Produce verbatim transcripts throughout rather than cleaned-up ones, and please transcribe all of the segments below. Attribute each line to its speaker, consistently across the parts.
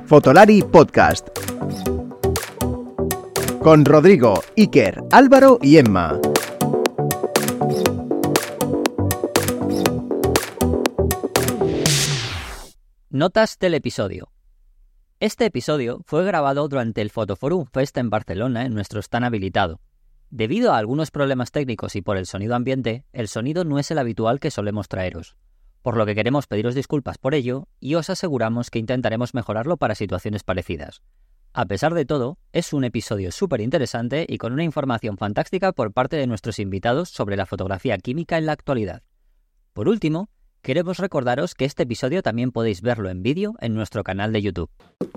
Speaker 1: Fotolari Podcast. Con Rodrigo, Iker, Álvaro y Emma.
Speaker 2: Notas del episodio. Este episodio fue grabado durante el Fotoforum Fest en Barcelona en nuestro stand habilitado. Debido a algunos problemas técnicos y por el sonido ambiente, el sonido no es el habitual que solemos traeros, por lo que queremos pediros disculpas por ello y os aseguramos que intentaremos mejorarlo para situaciones parecidas. A pesar de todo, es un episodio súper interesante y con una información fantástica por parte de nuestros invitados sobre la fotografía química en la actualidad. Por último, queremos recordaros que este episodio también podéis verlo en vídeo en nuestro canal de YouTube.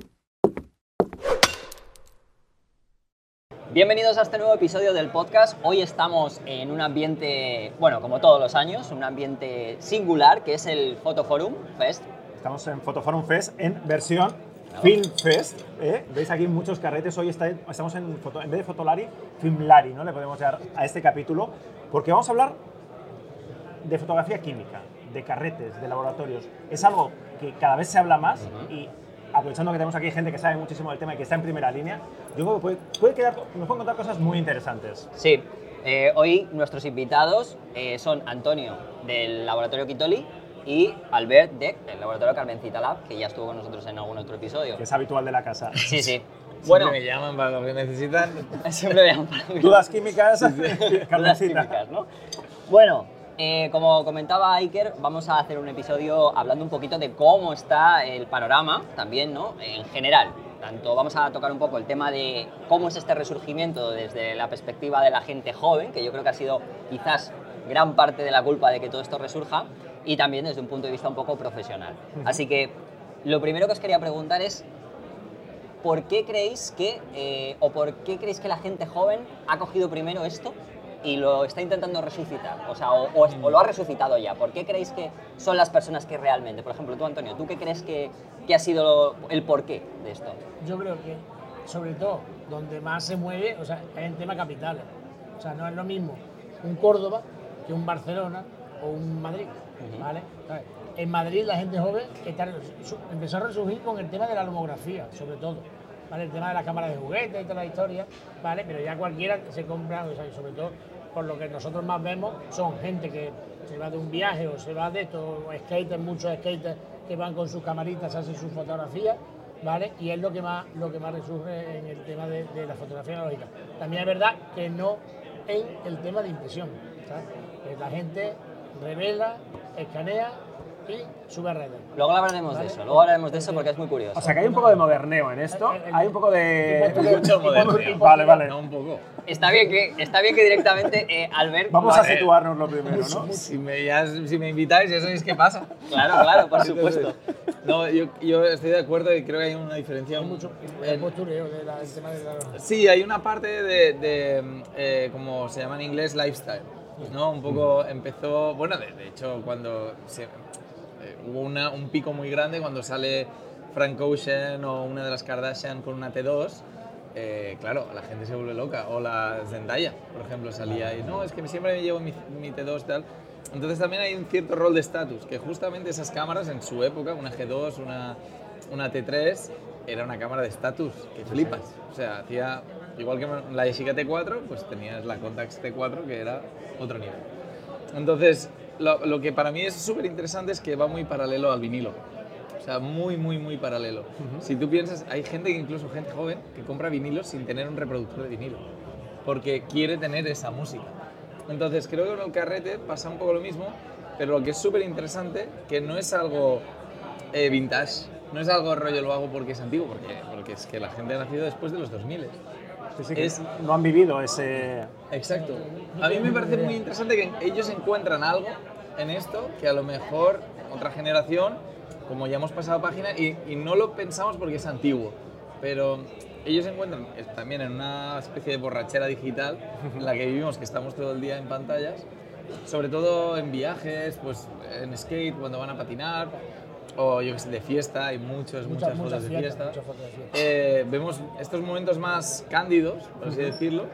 Speaker 2: Bienvenidos a este nuevo episodio del podcast. Hoy estamos en un ambiente, bueno, como todos los años, un ambiente singular que es el Fotoforum Fest.
Speaker 3: Estamos en Fotoforum Fest en versión Film Fest. ¿eh? Veis aquí muchos carretes. Hoy está, estamos en, foto, en vez de Fotolari, Filmlari, ¿no? Le podemos dar a este capítulo, porque vamos a hablar de fotografía química, de carretes, de laboratorios. Es algo que cada vez se habla más uh-huh. y aprovechando que tenemos aquí gente que sabe muchísimo del tema y que está en primera línea, yo creo que puede, puede quedar, nos pueden contar cosas muy interesantes.
Speaker 2: Sí, eh, hoy nuestros invitados eh, son Antonio del Laboratorio Quitoli y Albert Deck del Laboratorio Carmencita Lab, que ya estuvo con nosotros en algún otro episodio.
Speaker 3: Que es habitual de la casa.
Speaker 2: Sí, sí.
Speaker 4: Bueno, siempre me llaman para lo que necesitan.
Speaker 2: Siempre me llaman para lo que
Speaker 3: Dudas químicas, sí, sí. Carmencita.
Speaker 2: Dudas químicas, ¿no? Bueno, Eh, como comentaba Iker, vamos a hacer un episodio hablando un poquito de cómo está el panorama también, ¿no? En general. Tanto vamos a tocar un poco el tema de cómo es este resurgimiento desde la perspectiva de la gente joven, que yo creo que ha sido quizás gran parte de la culpa de que todo esto resurja, y también desde un punto de vista un poco profesional. Uh-huh. Así que lo primero que os quería preguntar es ¿por qué creéis que, eh, o por qué creéis que la gente joven ha cogido primero esto y lo está intentando resucitar? O sea, o, o, o lo ha resucitado ya. ¿Por qué creéis que son las personas que realmente? Por ejemplo, tú, Antonio, ¿tú qué crees que, que ha sido el porqué de esto?
Speaker 5: Yo creo que, sobre todo, donde más se mueve, o sea, es en tema capitales. O sea, no es lo mismo un Córdoba que un Barcelona o un Madrid, uh-huh. ¿vale? ¿Sabes? En Madrid la gente joven está, empezó a resurgir con el tema de la lomografía, sobre todo. ¿Vale? El tema de las cámaras de juguetes y toda la historia, ¿vale? Pero ya cualquiera se compra, o sea, sobre todo por lo que nosotros más vemos, son gente que se va de un viaje o se va de esto, o skaters, muchos skaters que van con sus camaritas, hacen sus fotografías, ¿vale? Y es lo que más, lo que más resurge en el tema de, de la fotografía analógica. También es verdad que no en el tema de impresión, ¿sabes? Que la gente revela, escanea y sube a redes.
Speaker 2: Luego hablaremos ¿vale? de eso, luego hablaremos de eso porque es muy curioso.
Speaker 3: O sea que hay un poco de moderneo en esto, el, el, hay un poco de...
Speaker 4: Mucho moderneo.
Speaker 3: Vale, vale.
Speaker 4: No, un poco.
Speaker 2: Está bien que, está bien que directamente, eh, Albert...
Speaker 3: Vamos a situarnos lo primero, ¿no?
Speaker 4: Si me, ya, si me invitáis, ya sabéis qué pasa.
Speaker 2: Claro, claro, por supuesto.
Speaker 4: No, yo, yo estoy de acuerdo y creo que hay una diferencia...
Speaker 5: Hay mucho el postureo del de tema de la...
Speaker 4: Sí, hay una parte de, de eh, como se llama en inglés, lifestyle, ¿no? Un poco empezó... Bueno, de, de hecho, cuando... Se, hubo una, un pico muy grande cuando sale Frank Ocean o una de las Kardashian con una T dos, eh, claro, la gente se vuelve loca. O la Zendaya, por ejemplo, salía y no, es que siempre me llevo mi, mi T dos y tal. Entonces también hay un cierto rol de estatus, que justamente esas cámaras en su época, una G dos, una, una T tres, era una cámara de estatus, que flipas. O sea, hacía, igual que la Yashica T cuatro, pues tenías la Contax T cuatro, que era otro nivel. Entonces, Lo, lo que para mí es súper interesante es que va muy paralelo al vinilo. O sea, muy, muy, muy paralelo. Uh-huh. Si tú piensas, hay gente, incluso gente joven, que compra vinilos sin tener un reproductor de vinilo. Porque quiere tener esa música. Entonces, creo que con el carrete pasa un poco lo mismo, pero lo que es súper interesante, que no es algo eh, vintage, no es algo rollo lo hago porque es antiguo, porque, porque es que la gente ha nacido después de los dos mil.
Speaker 3: Sí, sí, que es, no han vivido ese...
Speaker 4: Exacto. A mí me parece muy interesante que ellos encuentran algo en esto que a lo mejor otra generación, como ya hemos pasado página, y, y no lo pensamos porque es antiguo, pero ellos encuentran también en una especie de borrachera digital en la que vivimos, que estamos todo el día en pantallas, sobre todo en viajes, pues en skate, cuando van a patinar, o yo que sé, de fiesta, hay muchos, muchas, muchas, fotos, muchas de fiesta. Muchas fotos de fiesta. Eh, vemos estos momentos más cándidos, por así uh-huh. decirlo,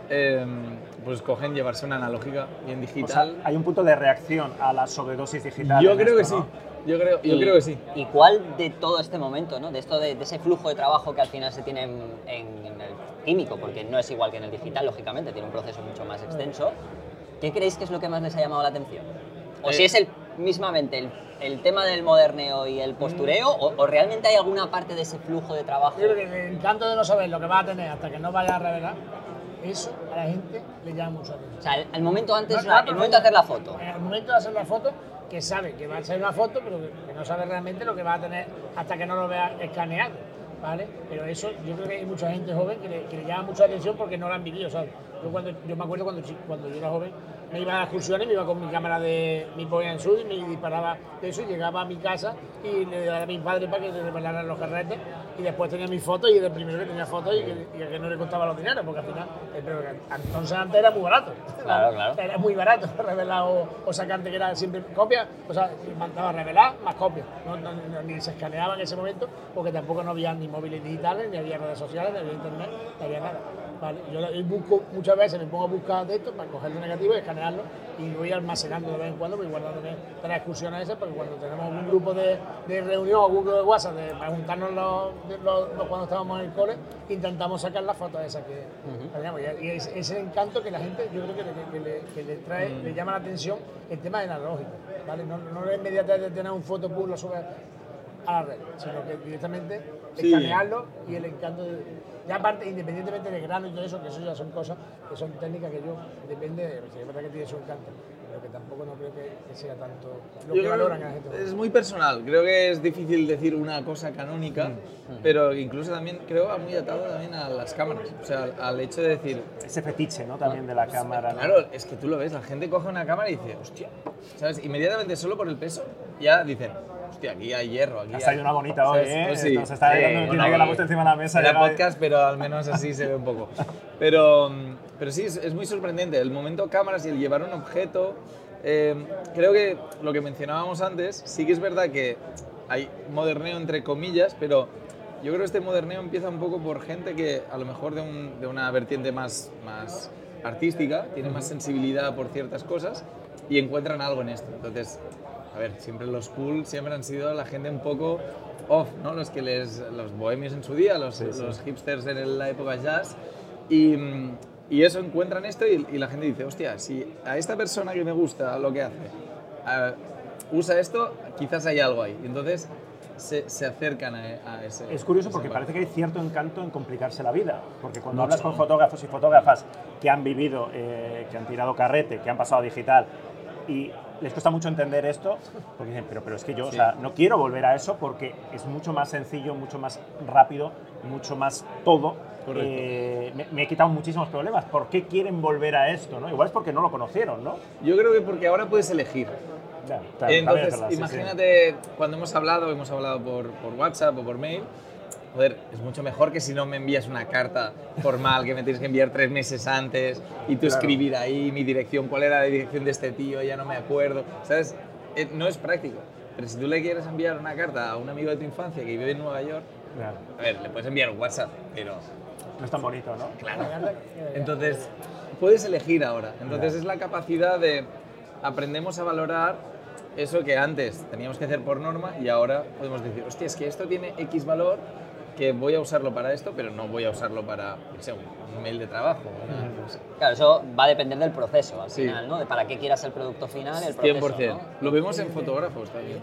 Speaker 4: eh, pues cogen llevarse una analógica bien
Speaker 3: O sea,
Speaker 4: digital.
Speaker 3: hay un punto de reacción a la sobredosis digital.
Speaker 4: yo
Speaker 3: en
Speaker 4: creo que
Speaker 3: esto,
Speaker 4: sí,
Speaker 3: ¿no?
Speaker 4: yo creo, yo
Speaker 2: Y-
Speaker 4: creo que sí.
Speaker 2: ¿Y cuál de todo este momento, ¿no? de esto de, de ese flujo de trabajo que al final se tiene en, en- en el químico, porque no es igual que en el digital, lógicamente, tiene un proceso mucho más extenso, ¿qué creéis que es lo que más les ha llamado la atención? O
Speaker 4: Eh,
Speaker 2: si es el, mismamente el, el tema del moderneo y el postureo, o, o realmente hay alguna parte de ese flujo de trabajo.
Speaker 5: Yo creo que el encanto de no saber lo que va a tener hasta que no vaya a revelar, eso a la gente le llama mucho la atención.
Speaker 2: O sea, el, el momento antes,
Speaker 5: No,
Speaker 2: o sea,
Speaker 5: no,
Speaker 2: el momento de hacer la foto.
Speaker 5: En el momento de hacer la foto, que sabe que va a ser una foto, pero que, que no sabe realmente lo que va a tener hasta que no lo vea escaneado, ¿vale? Pero eso, yo creo que hay mucha gente joven que le, que le llama mucho la atención porque no lo han vivido, ¿sabes? Yo, cuando, yo me acuerdo cuando, chi- cuando yo era joven, me iba a las excursiones, me iba con mi cámara de mi point and shoot y me disparaba de eso y llegaba a mi casa y le daba a mi padre para que le revelaran los carretes y después tenía mis fotos y era el primero que tenía fotos y que, y que no le costaba los dineros porque al final, eh, pero que entonces antes era muy barato.
Speaker 2: Claro, claro.
Speaker 5: Era muy barato revelar o, o sacarte que era siempre copia, o sea, mandaba a revelar más copias. No, no- no- ni se escaneaba en ese momento porque tampoco no había ni móviles digitales, ni había redes sociales, ni había internet, ni había nada. Vale, yo lo- yo busco muchas veces, me pongo a buscar textos para cogerlo negativo y escanearlo y voy almacenando de vez en cuando, voy guardándome de las excursiones esas, porque cuando tenemos un grupo de, de reunión o grupo de WhatsApp de, para juntarnos los, de- los- los- cuando estábamos en el cole, intentamos sacar las fotos esas que teníamos. Y es ese encanto que la gente, yo creo que, le- que le, que le trae, le llama la atención el tema del analógico, ¿vale? No, no la inmediatez de tener un fotopool, lo sube a la red, sino que directamente
Speaker 4: Sí.
Speaker 5: escanearlo y el encanto de, ya aparte, independientemente de grano y todo eso, que eso ya son cosas que son técnicas que yo, depende, de, si es verdad que tiene su encanto, pero que tampoco no creo que, que sea tanto lo
Speaker 4: Yo
Speaker 5: que
Speaker 4: creo
Speaker 5: valoran
Speaker 4: que
Speaker 5: a la gente.
Speaker 4: es muy personal, creo que es difícil decir una cosa canónica, pero incluso también creo va muy atado también a las cámaras, o sea, al, al hecho de decir,
Speaker 3: Ese fetiche, ¿no? También de la cámara. ¿no?
Speaker 4: claro, es que tú lo ves, la gente coge una cámara y dice, hostia, ¿sabes? Inmediatamente solo por el peso ya dicen, hostia, aquí hay hierro, aquí
Speaker 3: Ha
Speaker 4: hay...
Speaker 3: salido una bonita hoy,
Speaker 4: ¿Sabes?
Speaker 3: ¿eh?
Speaker 4: Pues sí.
Speaker 3: Nos está
Speaker 4: Sí,
Speaker 3: dando
Speaker 4: bueno,
Speaker 3: tiene que la
Speaker 4: y-
Speaker 3: puesta encima de la mesa.
Speaker 4: Era
Speaker 3: llega-
Speaker 4: podcast, pero al menos así se ve un poco. Pero, mm, pero sí, es, es muy sorprendente. El momento cámaras y el llevar un objeto. eh, creo que lo que mencionábamos antes, sí que es verdad que hay moderneo entre comillas, pero yo creo que este moderneo empieza un poco por gente que a lo mejor de, un- de una vertiente más, más artística, tiene más sensibilidad por ciertas cosas y encuentran algo en esto. Entonces, a ver, siempre los cool siempre han sido la gente un poco off, ¿no? Los que les, los bohemios en su día, los, los hipsters en la época jazz. Y, mm, y eso encuentran esto y, y la gente dice, hostia, si a esta persona que me gusta lo que hace, ah, usa esto, quizás hay algo ahí. Y entonces se, se acercan a, a ese...
Speaker 3: Es curioso
Speaker 4: esa
Speaker 3: porque
Speaker 4: parte.
Speaker 3: parece que hay cierto encanto en complicarse la vida. Porque cuando
Speaker 4: Mucho.
Speaker 3: hablas con fotógrafos y fotógrafas que han vivido, eh, que han tirado carrete, que han pasado a digital y les cuesta mucho entender esto, porque dicen, pero, pero es que yo o
Speaker 4: Sí.
Speaker 3: sea, no quiero volver a eso porque es mucho más sencillo, mucho más rápido, mucho más todo.
Speaker 4: Correcto.
Speaker 3: Eh, me, me he quitado muchísimos problemas. ¿Por qué quieren volver a esto? ¿no? Igual es porque no lo conocieron, ¿no?
Speaker 4: Yo creo que porque ahora puedes elegir.
Speaker 3: Ya, claro, también es
Speaker 4: Entonces,
Speaker 3: verdad, sí, sí.
Speaker 4: imagínate cuando hemos hablado, hemos hablado por, por WhatsApp o por mail, joder, es mucho mejor que si no me envías una carta formal que me tienes que enviar tres meses antes y tú
Speaker 3: Claro.
Speaker 4: escribir ahí mi dirección, cuál era la dirección de este tío, ya no me acuerdo, ¿sabes? Eh, no es práctico. Pero si tú le quieres enviar una carta a un amigo de tu infancia que vive en Nueva York,
Speaker 3: Ya,
Speaker 4: a ver, le puedes enviar un WhatsApp, pero
Speaker 3: no es tan bonito, ¿no?
Speaker 4: claro. Entonces, puedes elegir ahora. Entonces,
Speaker 3: Ya.
Speaker 4: es la capacidad de aprendemos a valorar eso que antes teníamos que hacer por norma y ahora podemos decir, hostia, es que esto tiene X valor que voy a usarlo para esto, pero no voy a usarlo para, no sé, un, un mail de trabajo. una- no sé.
Speaker 2: Claro, eso va a depender del proceso al
Speaker 4: Sí.
Speaker 2: final, ¿no? De para qué quieras el producto final, el proceso,
Speaker 4: cien por ciento.
Speaker 2: ¿no?
Speaker 4: Lo vemos en fotógrafos también.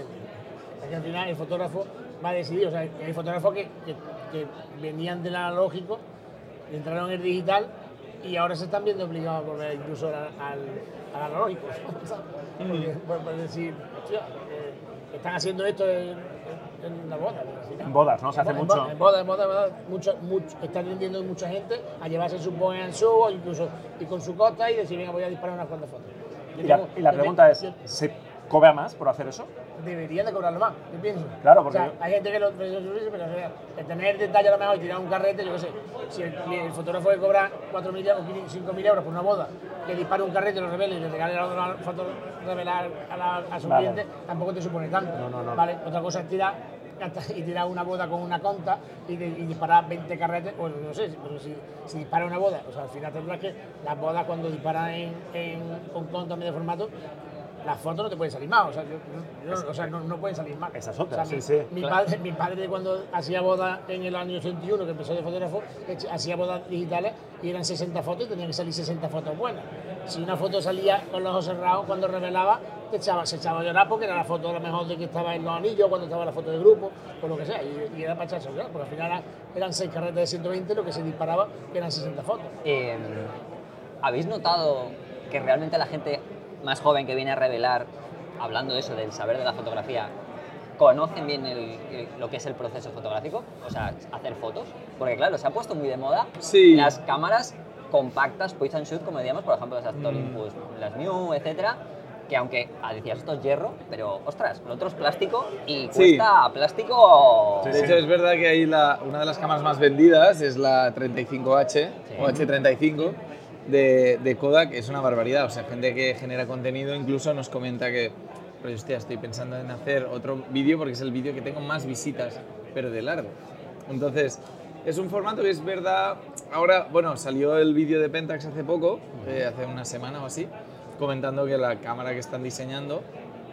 Speaker 5: Es que al final el fotógrafo va a decidir, o sea, hay fotógrafos que, que, que venían del analógico, entraron en el digital y ahora se están viendo obligados a volver incluso al, al, al analógico. ¿sabes? Porque, por, por decir, hostia, eh, están haciendo esto en, en la boda. al final.
Speaker 3: En bodas, ¿no? Se hace
Speaker 5: en
Speaker 3: mucho.
Speaker 5: boda, En bodas, en bodas, en bodas, mucho, mucho, están tendiendo mucha gente a llevarse su point and show o incluso y con su costa y decir, venga, voy a disparar unas cuantas fotos. Yo
Speaker 3: Y la,
Speaker 5: tengo-
Speaker 3: y la
Speaker 5: yo
Speaker 3: pregunta
Speaker 5: te-
Speaker 3: es,
Speaker 5: yo-
Speaker 3: ¿se cobra más por hacer eso?
Speaker 5: deberían de cobrarlo más, yo pienso.
Speaker 3: Claro, porque
Speaker 5: O sea,
Speaker 3: yo-
Speaker 5: hay gente que lo pero, pero o sea, el tener detalle a lo mejor y tirar un carrete, yo qué sé, si el, el fotógrafo que cobra cuatro mil o cinco mil euros por una boda, que dispare un carrete, lo revele y le regale la otra foto revelar a, la, a su
Speaker 3: Vale.
Speaker 5: cliente, tampoco te supone tanto.
Speaker 3: No, no, no.
Speaker 5: ¿Vale? Otra cosa es tirar y tirar una boda con una conta y, de, y disparar veinte carretes, bueno, no sé, pero si, si dispara una boda, o sea, al final tendrás que las bodas cuando disparan en, en, con conta medio formato, las fotos no te pueden salir mal, o sea, yo, yo, o sea no, no pueden salir mal.
Speaker 3: Esas otras,
Speaker 5: o sea,
Speaker 3: sí,
Speaker 5: mi,
Speaker 3: sí.
Speaker 5: Mi,
Speaker 2: Claro.
Speaker 5: padre, mi padre cuando hacía bodas en el año ochenta y uno, que empezó de fotógrafo, hacía bodas digitales y eran sesenta fotos y tenían que salir sesenta fotos buenas. Si una foto salía con los ojos cerrados, cuando revelaba, te echaba, se echaba a llorar porque era la foto a lo mejor de que estaba en los anillos, cuando estaba la foto de grupo, o lo que sea, y, y era para echarse a llorar, porque al final eran, eran seis carretas de ciento veinte lo que se disparaba, que eran sesenta fotos.
Speaker 2: Eh, ¿Habéis notado que realmente la gente más joven que viene a revelar, hablando de eso, del saber de la fotografía, conocen bien el, el- lo que es el proceso fotográfico? O sea, hacer fotos. Porque claro, se ha puesto muy de moda
Speaker 4: Sí.
Speaker 2: las cámaras compactas, point and shoot, como decíamos, por ejemplo, las Olympus, las New, etcétera, que aunque ah, decías esto es hierro, pero ostras, lo otro es plástico y
Speaker 4: Sí.
Speaker 2: cuesta plástico.
Speaker 3: Sí,
Speaker 4: De hecho, es verdad que ahí la, una de las cámaras más vendidas es la treinta y cinco H
Speaker 2: Sí.
Speaker 4: o H treinta y cinco de, de Kodak. Es una barbaridad. O sea, gente que genera contenido incluso nos comenta que, pero hostia, estoy pensando en hacer otro vídeo porque es el vídeo que tengo más visitas, pero de largo. Entonces, es un formato que es verdad. Ahora, bueno, salió el vídeo de Pentax hace poco, eh, hace una semana o así, comentando que la cámara que están diseñando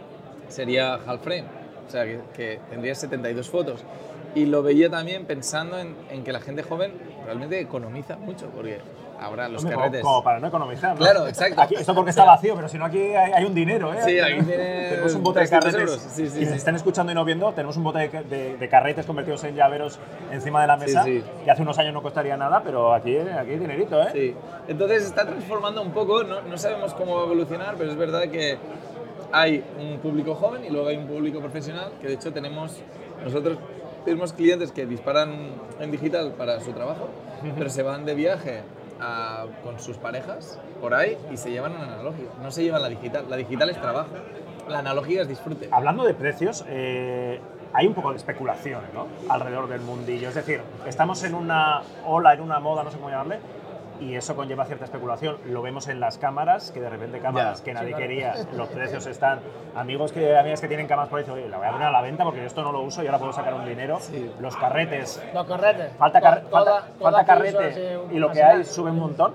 Speaker 4: sería half frame, o sea, que, que tendría setenta y dos fotos. Y lo veía también pensando en, en que la gente joven realmente economiza mucho, porque ahora los
Speaker 3: Hombre, como,
Speaker 4: carretes...
Speaker 3: como para no economizar, ¿no?
Speaker 4: Claro, exacto.
Speaker 3: Aquí, esto porque está vacío, pero si no aquí hay, hay un dinero, ¿eh?
Speaker 4: Sí, aquí tiene
Speaker 3: Tenemos un bote de
Speaker 4: trescientos
Speaker 3: carretes.
Speaker 4: euros. Sí, sí,
Speaker 3: Quienes
Speaker 4: sí.
Speaker 3: estén escuchando y no viendo, tenemos un bote de, de- de carretes convertidos en llaveros encima de la mesa,
Speaker 4: Sí, sí.
Speaker 3: que hace unos años no costaría nada, pero aquí, aquí hay dinerito, ¿eh?
Speaker 4: Sí. Entonces se está transformando un poco, no, no sabemos cómo va a evolucionar, pero es verdad que hay un público joven y luego hay un público profesional, que de hecho tenemos, nosotros tenemos clientes que disparan en digital para su trabajo, pero se van de viaje a- con sus parejas por ahí y se llevan un analógico, no se llevan la digital, la digital es trabajo, la analógica es disfrute.
Speaker 3: Hablando de precios, eh, hay un poco de especulación, ¿no? Alrededor del mundillo. Es decir, estamos en una ola, en una moda, no sé cómo llamarle, y eso conlleva cierta especulación. Lo vemos en las cámaras, que de repente cámaras
Speaker 4: Ya.
Speaker 3: que nadie
Speaker 5: Sí, claro.
Speaker 3: quería, los precios están... Amigos que, amigas que tienen cámaras por ahí, oye, la voy a poner a la venta porque yo esto no lo uso y ahora puedo sacar un dinero.
Speaker 4: Sí.
Speaker 3: Los carretes,
Speaker 5: Los carretes.
Speaker 3: falta, car-
Speaker 5: to-
Speaker 3: falta,
Speaker 5: toda-
Speaker 3: falta
Speaker 5: toda que hizo
Speaker 3: carrete
Speaker 5: hace un-
Speaker 3: y lo que
Speaker 5: hace
Speaker 3: hay
Speaker 5: años.
Speaker 3: sube un montón.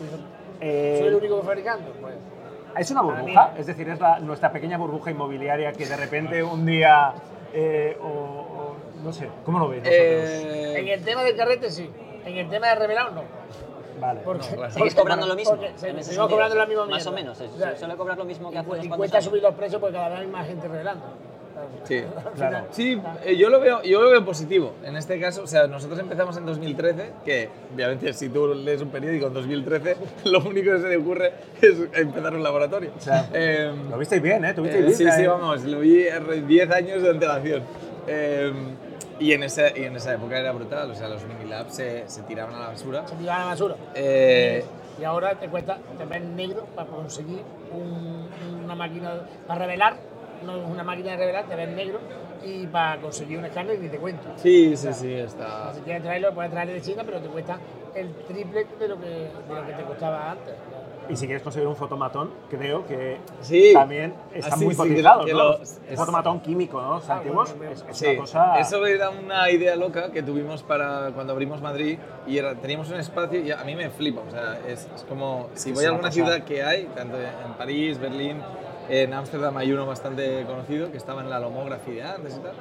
Speaker 3: Eh,
Speaker 5: Soy el único fabricando, pues.
Speaker 3: ¿Es una
Speaker 5: Para
Speaker 3: burbuja?
Speaker 5: mí.
Speaker 3: Es decir, es la- nuestra pequeña burbuja inmobiliaria que de repente un día... eh, o, o- no sé, ¿cómo lo veis vosotros?
Speaker 4: Eh,
Speaker 5: En el tema del carrete sí, en el tema de revelado no.
Speaker 3: Vale.
Speaker 5: Porque,
Speaker 4: No, claro.
Speaker 2: ¿Seguís cobrando lo mismo?
Speaker 5: porque se-
Speaker 2: en ese
Speaker 5: seguimos
Speaker 2: sentido?
Speaker 5: cobrando la misma
Speaker 2: Más o
Speaker 5: mierda.
Speaker 2: menos, se-
Speaker 5: O sea,
Speaker 2: se suele cobrar lo mismo que hace unos
Speaker 5: Y
Speaker 2: cuantos
Speaker 5: cuesta
Speaker 2: años.
Speaker 5: subir los precios porque cada vez hay más gente revelando.
Speaker 4: Sí.
Speaker 5: Al
Speaker 3: Claro.
Speaker 5: final-
Speaker 4: Sí, eh, yo lo veo, yo lo veo positivo. En este caso, o sea, nosotros empezamos en dos mil trece, que obviamente si tú lees un periódico en dos mil trece, lo único que se te ocurre es empezar un laboratorio.
Speaker 3: O sea,
Speaker 4: Eh,
Speaker 3: Lo visteis bien, ¿eh? Tuvisteis
Speaker 4: eh,
Speaker 3: bien,
Speaker 4: sí, sí,
Speaker 3: ¿eh?
Speaker 4: vamos, lo vi diez años de antelación. Eh, y, en esa, y en esa época era brutal, o sea, los mini labs se, se tiraban a la basura.
Speaker 5: Se tira a la basura.
Speaker 4: Eh,
Speaker 5: Y ahora te cuesta, te ves negro para conseguir un- una máquina para revelar, no es una máquina de revelar, te ves negro y para conseguir un escáner ni te cuento.
Speaker 4: sí, sí, sí, está.
Speaker 5: Si quieres traerlo, puedes traerlo de China, pero te cuesta el triple de lo que, de lo que te costaba antes.
Speaker 3: Y si quieres conseguir un fotomatón, creo que
Speaker 4: Sí.
Speaker 3: también está
Speaker 4: Ah, sí,
Speaker 3: muy
Speaker 4: sí, que
Speaker 3: cotizado,
Speaker 4: lo- que
Speaker 3: ¿no?
Speaker 4: lo-
Speaker 3: Un
Speaker 4: es-
Speaker 3: fotomatón químico, ¿no? Los
Speaker 5: Ah,
Speaker 3: antiguos,
Speaker 5: bueno,
Speaker 3: es, es
Speaker 4: Sí,
Speaker 3: una cosa...
Speaker 4: eso era una idea loca que tuvimos para cuando abrimos Madrid y era, teníamos un espacio y a mí me flipa, o sea, es, es como si
Speaker 3: que
Speaker 4: voy
Speaker 3: es
Speaker 4: a
Speaker 3: una
Speaker 4: alguna
Speaker 3: cosa-
Speaker 4: ciudad que hay, tanto en París, Berlín, en Ámsterdam hay uno bastante conocido que estaba en la Lomography de antes y tal,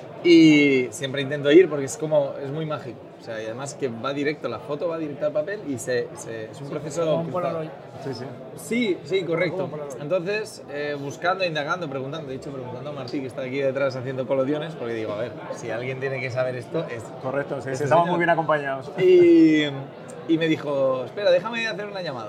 Speaker 4: y siempre intento ir porque es como, es muy mágico, o sea, y además que va directo, la foto va directa al papel y se, se- es un proceso...
Speaker 5: Como un
Speaker 4: cruzado.
Speaker 5: Polaroid.
Speaker 3: Sí, sí.
Speaker 4: Sí, sí, correcto.
Speaker 5: Como Polaroid.
Speaker 4: Entonces, eh, buscando, indagando, preguntando, de hecho preguntando a Martí, que está aquí detrás haciendo colotiones, porque digo, a ver, si alguien tiene que saber esto, es...
Speaker 3: Correcto, sí, sí,
Speaker 4: Este
Speaker 3: estamos
Speaker 4: señor.
Speaker 3: muy bien acompañados.
Speaker 4: Y, y me dijo, espera, déjame hacer una llamada.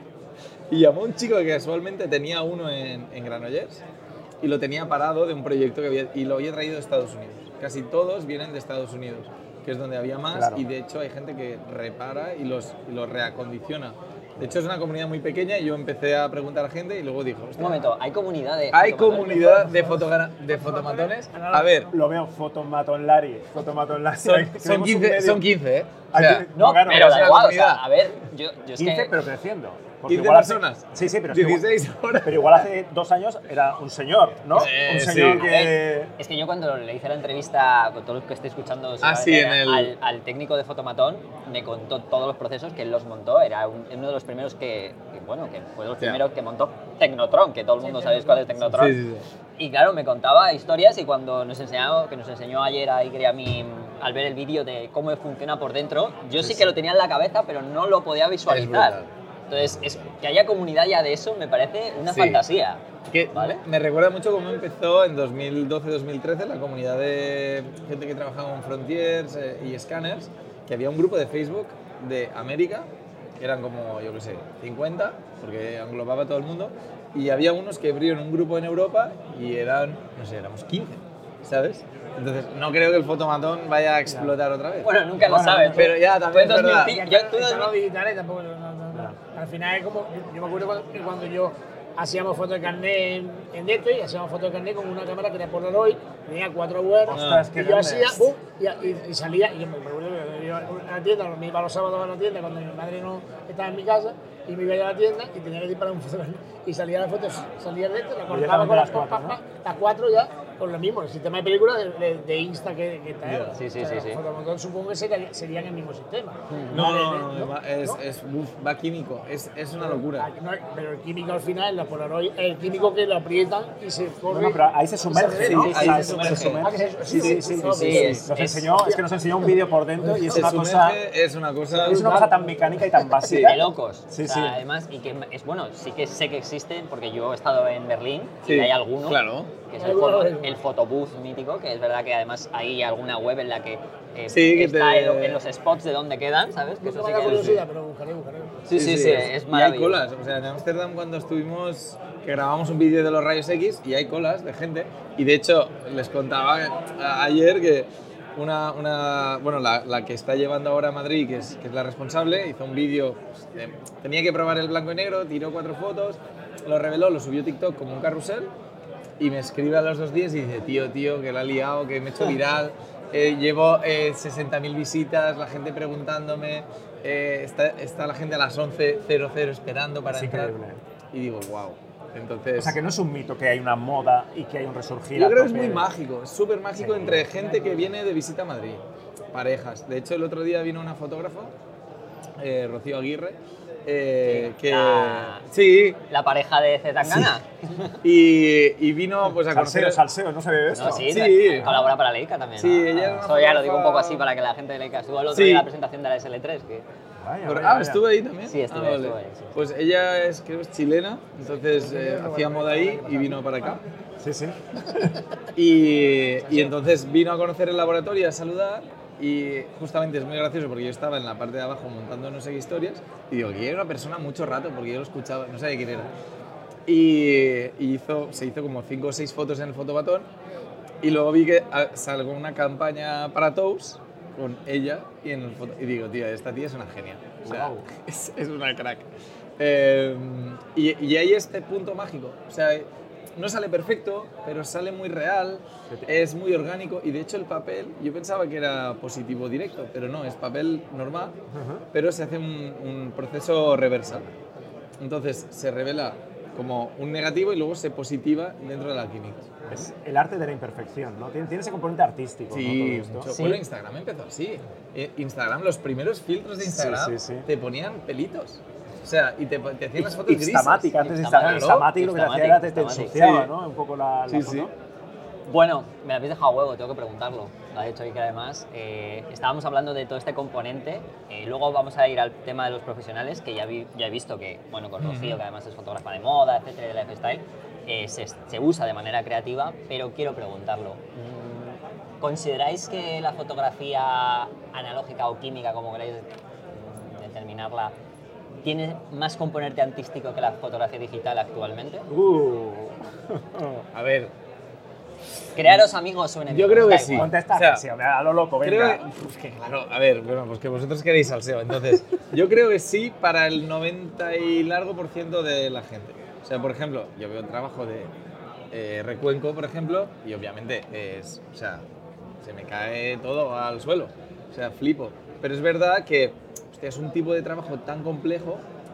Speaker 4: Y llamó a un chico que casualmente tenía uno en, en Granollers y lo tenía parado de un proyecto que había, y lo había traído de Estados Unidos. Casi todos vienen de Estados Unidos, que es donde había más,
Speaker 3: Claro.
Speaker 4: y de hecho hay gente que repara y los, y los reacondiciona. De hecho es una comunidad muy pequeña y yo empecé a preguntar a gente y luego dijo,
Speaker 2: Un
Speaker 4: "Hostia,
Speaker 2: momento, hay comunidad de.
Speaker 4: hay
Speaker 2: fotomatones?
Speaker 4: comunidad de, fotogana- de fotomatones. A ver,
Speaker 3: Lo veo fotomatón Lari, fotomatón Lari.
Speaker 4: son,
Speaker 3: Tenemos
Speaker 4: son
Speaker 3: un
Speaker 4: quince,
Speaker 3: medio-
Speaker 4: son quince, ¿eh? O
Speaker 3: Aquí-
Speaker 4: sea,
Speaker 2: No,
Speaker 3: claro,
Speaker 2: pero
Speaker 3: o
Speaker 2: da
Speaker 3: sea,
Speaker 2: igual, o
Speaker 4: comunidad.
Speaker 2: sea, a ver, yo, yo es
Speaker 3: quince,
Speaker 2: que.
Speaker 3: pero creciendo. Porque
Speaker 4: quince
Speaker 3: igual hace-
Speaker 4: personas.
Speaker 3: Sí, sí, pero es que igual-
Speaker 4: dieciséis horas.
Speaker 3: Pero igual hace dos años era un señor, ¿no?
Speaker 4: Eh,
Speaker 3: un señor
Speaker 4: sí.
Speaker 3: que...
Speaker 2: Es que yo cuando le hice la entrevista, con todo lo que esté escuchando,
Speaker 4: Ah, sí, en el-
Speaker 2: al, al técnico de Fotomatón, me contó todos los procesos que él los montó. Era un- uno de los primeros que, que, bueno, que fue de los
Speaker 4: Ya.
Speaker 2: primeros que montó Tecnotron, que todo el mundo sabéis cuál es Tecnotron.
Speaker 4: Sí, sí, sí.
Speaker 2: Y claro, me contaba historias y cuando nos enseñó, que nos enseñó ayer a Iker y a mí al ver el vídeo de cómo funciona por dentro, yo sí, que lo tenía en la cabeza, pero no lo podía visualizar.
Speaker 4: brutal.
Speaker 2: Entonces, es, que haya comunidad ya de eso me parece una
Speaker 4: Sí.
Speaker 2: fantasía.
Speaker 4: Que
Speaker 2: ¿Vale?
Speaker 4: me recuerda mucho cómo empezó en dos mil doce dos mil trece la comunidad de gente que trabajaba con Frontiers eh, y Scanners, que había un grupo de Facebook de América, que eran como, yo qué sé, cincuenta, porque englobaba a todo el mundo, y había unos que abrieron un grupo en Europa y eran, no sé, éramos quince, ¿sabes? Entonces, no creo que el fotomatón vaya a explotar otra vez.
Speaker 2: Bueno, nunca lo
Speaker 3: Bueno,
Speaker 2: sabes.
Speaker 4: pero ya, también
Speaker 2: Tú
Speaker 4: es
Speaker 2: en
Speaker 4: verdad.
Speaker 2: dos mil
Speaker 5: Ya
Speaker 2: yo-
Speaker 5: están-
Speaker 2: tú en
Speaker 5: están
Speaker 2: dos
Speaker 5: los
Speaker 2: mil
Speaker 5: digitales tampoco. no, no, no. Al final es como. Yo, yo me acuerdo cuando, que cuando yo hacíamos fotos de carnet en, en esto y hacíamos fotos de carnet con una cámara que era Polaroid, tenía cuatro webs.
Speaker 3: Ostras, qué
Speaker 5: y yo
Speaker 3: grande
Speaker 5: hacía,
Speaker 3: es.
Speaker 5: ¡bum! Y, y- y salía. Y yo me acuerdo que iba a la tienda, me iba los sábados a la tienda cuando mi madre no estaba en mi casa. Y me iba a ir a la tienda y tenía que disparar un foto y salía la foto, salía de esto, la cortaba
Speaker 3: Directamente
Speaker 5: con
Speaker 3: a
Speaker 5: las
Speaker 3: las cuatro,
Speaker 5: cuatro, las cuatro ya, con lo mismo, el sistema de película de, de, de Insta que, que está ahora.
Speaker 2: Sí, sí,
Speaker 5: O sea,
Speaker 2: sí, sí.
Speaker 5: Fotomotor supongo que sería- serían el mismo sistema.
Speaker 4: No,
Speaker 5: Vale,
Speaker 4: no,
Speaker 5: de-
Speaker 4: no, va- es,
Speaker 5: ¿no?
Speaker 4: es, uf, va químico, es, es una locura.
Speaker 5: Ah, no, pero el químico al final, la Polaroid, el químico que lo aprietan y se corre.
Speaker 3: Bueno, pero ahí se sumerge, ¿no?
Speaker 2: sí,
Speaker 3: O sea,
Speaker 2: sí, se sumerge.
Speaker 5: Ah, que se-
Speaker 3: Sí, sí, sí.
Speaker 5: sí,
Speaker 3: sí,
Speaker 2: sí,
Speaker 3: sí.
Speaker 2: es-
Speaker 3: Nos
Speaker 2: es-
Speaker 3: enseñó, es que nos enseñó un vídeo por dentro y es
Speaker 4: Se
Speaker 3: una cosa...
Speaker 4: sumerge, es una cosa...
Speaker 3: Es una cosa tan mecánica y tan básica.
Speaker 2: de locos.
Speaker 3: Sí,
Speaker 2: O sea,
Speaker 3: sí.
Speaker 2: Además, y que es bueno, sí que sé que existen, porque yo he estado en Berlín
Speaker 4: Sí,
Speaker 2: y hay alguno,
Speaker 4: claro.
Speaker 2: que es el, foto, el photobooth mítico, que es verdad que además hay alguna web en la que, eh,
Speaker 4: Sí, que
Speaker 2: está
Speaker 4: te-
Speaker 2: en, en los spots de donde quedan, ¿sabes? Que
Speaker 5: No
Speaker 2: eso
Speaker 5: tengo
Speaker 2: sí
Speaker 5: la
Speaker 2: que
Speaker 5: curiosidad, pero buscaré, buscaré.
Speaker 2: sí, sí, sí, es
Speaker 4: Y hay
Speaker 2: maravilloso.
Speaker 4: colas, o sea, en Ámsterdam cuando estuvimos, que grabamos un vídeo de los rayos X y hay colas de gente. Y de hecho, les contaba a- ayer que una, una bueno, la, la que está llevando ahora a Madrid, que es, que es la responsable, hizo un vídeo, pues, de- tenía que probar el blanco y negro, tiró cuatro fotos, lo reveló, lo subió a TikTok como un carrusel y me escribe a los dos días y dice, tío, tío, que la he liado, que me he hecho viral, eh, llevo eh, sesenta mil visitas, la gente preguntándome, eh, está, está la gente a las once cero cero esperando para
Speaker 3: Es
Speaker 4: entrar.
Speaker 3: increíble.
Speaker 4: Y digo, wow. Entonces,
Speaker 3: O sea, que no es un mito que hay una moda y que hay un resurgir.
Speaker 4: yo
Speaker 3: a
Speaker 4: creo que es
Speaker 3: tope
Speaker 4: muy
Speaker 3: de-
Speaker 4: mágico, es súper mágico
Speaker 3: Sí.
Speaker 4: entre gente que viene de visita a Madrid, parejas. De hecho, el otro día vino una fotógrafa, eh, Rocío Aguirre, eh,
Speaker 2: Sí,
Speaker 4: que...
Speaker 2: la-
Speaker 4: Sí,
Speaker 2: La pareja de Zetangana.
Speaker 4: y, y vino pues a conocer...
Speaker 3: Salseo, salseo, ¿no se ve esto?
Speaker 2: No, sí,
Speaker 4: Sí.
Speaker 2: de- colabora para Leica también.
Speaker 4: Sí,
Speaker 2: ¿no?
Speaker 4: ella era una
Speaker 2: Eso ya lo digo un poco
Speaker 4: fotógrafa-
Speaker 2: así para que la gente de Leica estuvo el otro
Speaker 4: Sí.
Speaker 2: día en la presentación de la S L tres. Que...
Speaker 3: Vaya,
Speaker 4: Por-
Speaker 3: vaya,
Speaker 4: ah,
Speaker 3: vaya.
Speaker 4: ¿estuve ahí también?
Speaker 2: Sí, estuve,
Speaker 4: Ah, vale.
Speaker 2: estuve ahí, sí.
Speaker 4: Pues ella es, creo que es chilena, entonces eh, hacía moda ahí y vino para acá.
Speaker 3: Sí, sí.
Speaker 4: Y, y entonces vino a conocer el laboratorio, a saludar, y justamente es muy gracioso porque yo estaba en la parte de abajo montando no sé qué historias y digo, que era una persona mucho rato porque yo lo escuchaba, no sabía quién era. Y, y hizo, se hizo como cinco o seis fotos en el fotobatón y luego vi que ah, salió una campaña para Tous con ella y en el foto, y digo, tío, esta tía es una genia, o sea,
Speaker 3: Guau.
Speaker 4: es, es una crack. Eh, y, y hay este punto mágico, o sea, no sale perfecto, pero sale muy real, es muy orgánico y de hecho el papel, yo pensaba que era positivo directo, pero no, es papel normal, pero se hace un, un proceso reversal. Entonces se revela como un negativo y luego se positiva dentro de la química.
Speaker 3: Es el arte de la imperfección, ¿no? Tiene, tiene ese componente artístico,
Speaker 4: Sí,
Speaker 3: ¿no? Todo
Speaker 4: mucho.
Speaker 3: esto.
Speaker 2: Sí.
Speaker 4: Bueno, Instagram empezó así. Eh, Instagram, los primeros filtros de Instagram
Speaker 3: Sí, sí, sí.
Speaker 4: te ponían pelitos. O sea, y te, te hacían las fotos grises.
Speaker 3: Instamatic, antes de Instagram,
Speaker 2: Instamatic,
Speaker 3: Instamatic lo que te hacía era te, te
Speaker 2: Instamatic,
Speaker 3: ensuciaba,
Speaker 4: sí.
Speaker 3: ¿no? Un poco la, la
Speaker 4: Sí,
Speaker 3: foto.
Speaker 4: sí.
Speaker 2: Bueno, me habéis dejado huevo, tengo que preguntarlo. Lo ha dicho Iker además. Eh, estábamos hablando de todo este componente. Eh, luego vamos a ir al tema de los profesionales, que ya, vi- ya he visto que, bueno, con Rocío, que además es fotógrafa de moda, etcétera, de lifestyle, eh, se, se usa de manera creativa, pero quiero preguntarlo. Mm, ¿Consideráis que la fotografía analógica o química, como queráis mm, determinarla, tiene más componente artístico que la fotografía digital actualmente?
Speaker 3: Uh.
Speaker 4: A ver,
Speaker 2: Crearos amigos o enemigos.
Speaker 4: Yo creo que
Speaker 2: da
Speaker 4: sí.
Speaker 2: igual.
Speaker 3: Contesta,
Speaker 4: O sea,
Speaker 3: sí, hombre, a lo loco, venga.
Speaker 4: creo que, pues que claro, a ver, bueno, pues que vosotros queréis salseo. Entonces, yo creo que sí para el noventa y largo por ciento de la gente. O sea, por ejemplo, yo veo el trabajo de eh, Recuenco, por ejemplo, y obviamente es, o sea, se me cae todo al suelo. O sea, flipo. Pero es verdad que hostia, es un tipo de trabajo tan complejo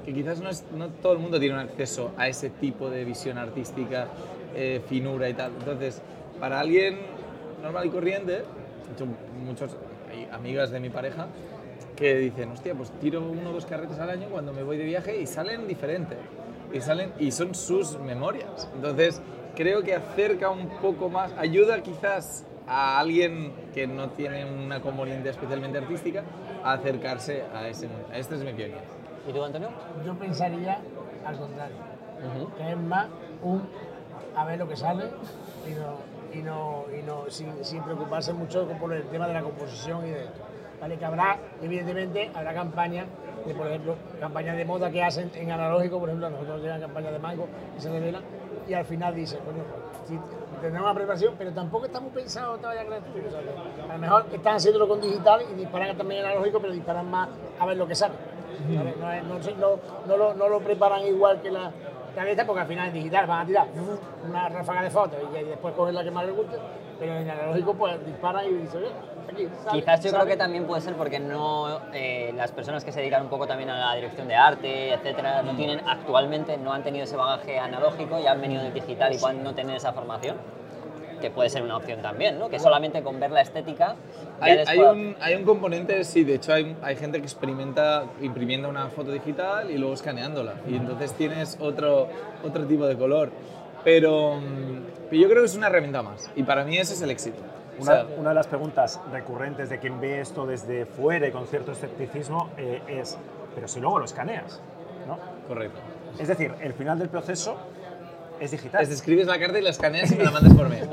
Speaker 4: que quizás no, es, no todo el mundo tiene un acceso a ese tipo de visión artística, eh, finura y tal. Entonces, para alguien normal y corriente, de hecho, muchos, hay amigas de mi pareja que dicen, hostia, pues tiro uno o dos carretes al año cuando me voy de viaje y salen diferentes, y, salen, y son sus memorias. Entonces, creo que acerca un poco más, ayuda quizás a alguien que no tiene una componente especialmente artística a acercarse a ese mundo. Este es mi opinión.
Speaker 2: ¿Y tú, Antonio?
Speaker 5: Yo pensaría al contrario,
Speaker 2: Uh-huh.
Speaker 5: que es más un a ver lo que sale y no, y no, y no sin, sin preocuparse mucho por el tema de la composición y de esto. ¿Vale? Que habrá, evidentemente, habrá campañas, de, por ejemplo, campañas de moda que hacen en analógico, por ejemplo, nosotros llegan campañas de mango y se revelan y al final dicen, coño, sí, tendremos una preparación, pero tampoco está muy pensado todavía crear estudio. O sea, que a lo mejor están haciéndolo con digital y disparan también en analógico, pero disparan más a ver lo que sale. ¿Vale? No, es- no, se- no, no, lo, no lo preparan igual que la, que la esta, porque al final en digital van a tirar una ráfaga de fotos y, y después coger la que más les guste, pero en analógico pues disparan y dicen, oye, aquí, sale,
Speaker 2: Quizás yo
Speaker 5: sale.
Speaker 2: creo que también puede ser porque no eh, las personas que se dedican un poco también a la dirección de arte, etcétera, no tienen actualmente, no han tenido ese bagaje analógico y han venido del digital y pueden no tener esa formación, que puede ser una opción también, ¿no? Que solamente con ver la estética ya
Speaker 4: Hay,
Speaker 2: les
Speaker 4: hay,
Speaker 2: pueda-
Speaker 4: un, hay un componente, sí, de hecho hay, hay gente que experimenta imprimiendo una foto digital y luego escaneándola. Y entonces tienes otro, otro tipo de color. Pero, mm, pero yo creo que es una herramienta más. Y para mí ese es el éxito. O
Speaker 3: Una,
Speaker 4: sea,
Speaker 3: una de las preguntas recurrentes de quien ve esto desde fuera y con cierto escepticismo eh, es, pero si luego lo escaneas, ¿no?
Speaker 4: correcto.
Speaker 3: Es decir, el final del proceso es digital.
Speaker 4: Es escribes la carta y la escaneas y me la mandas por mail.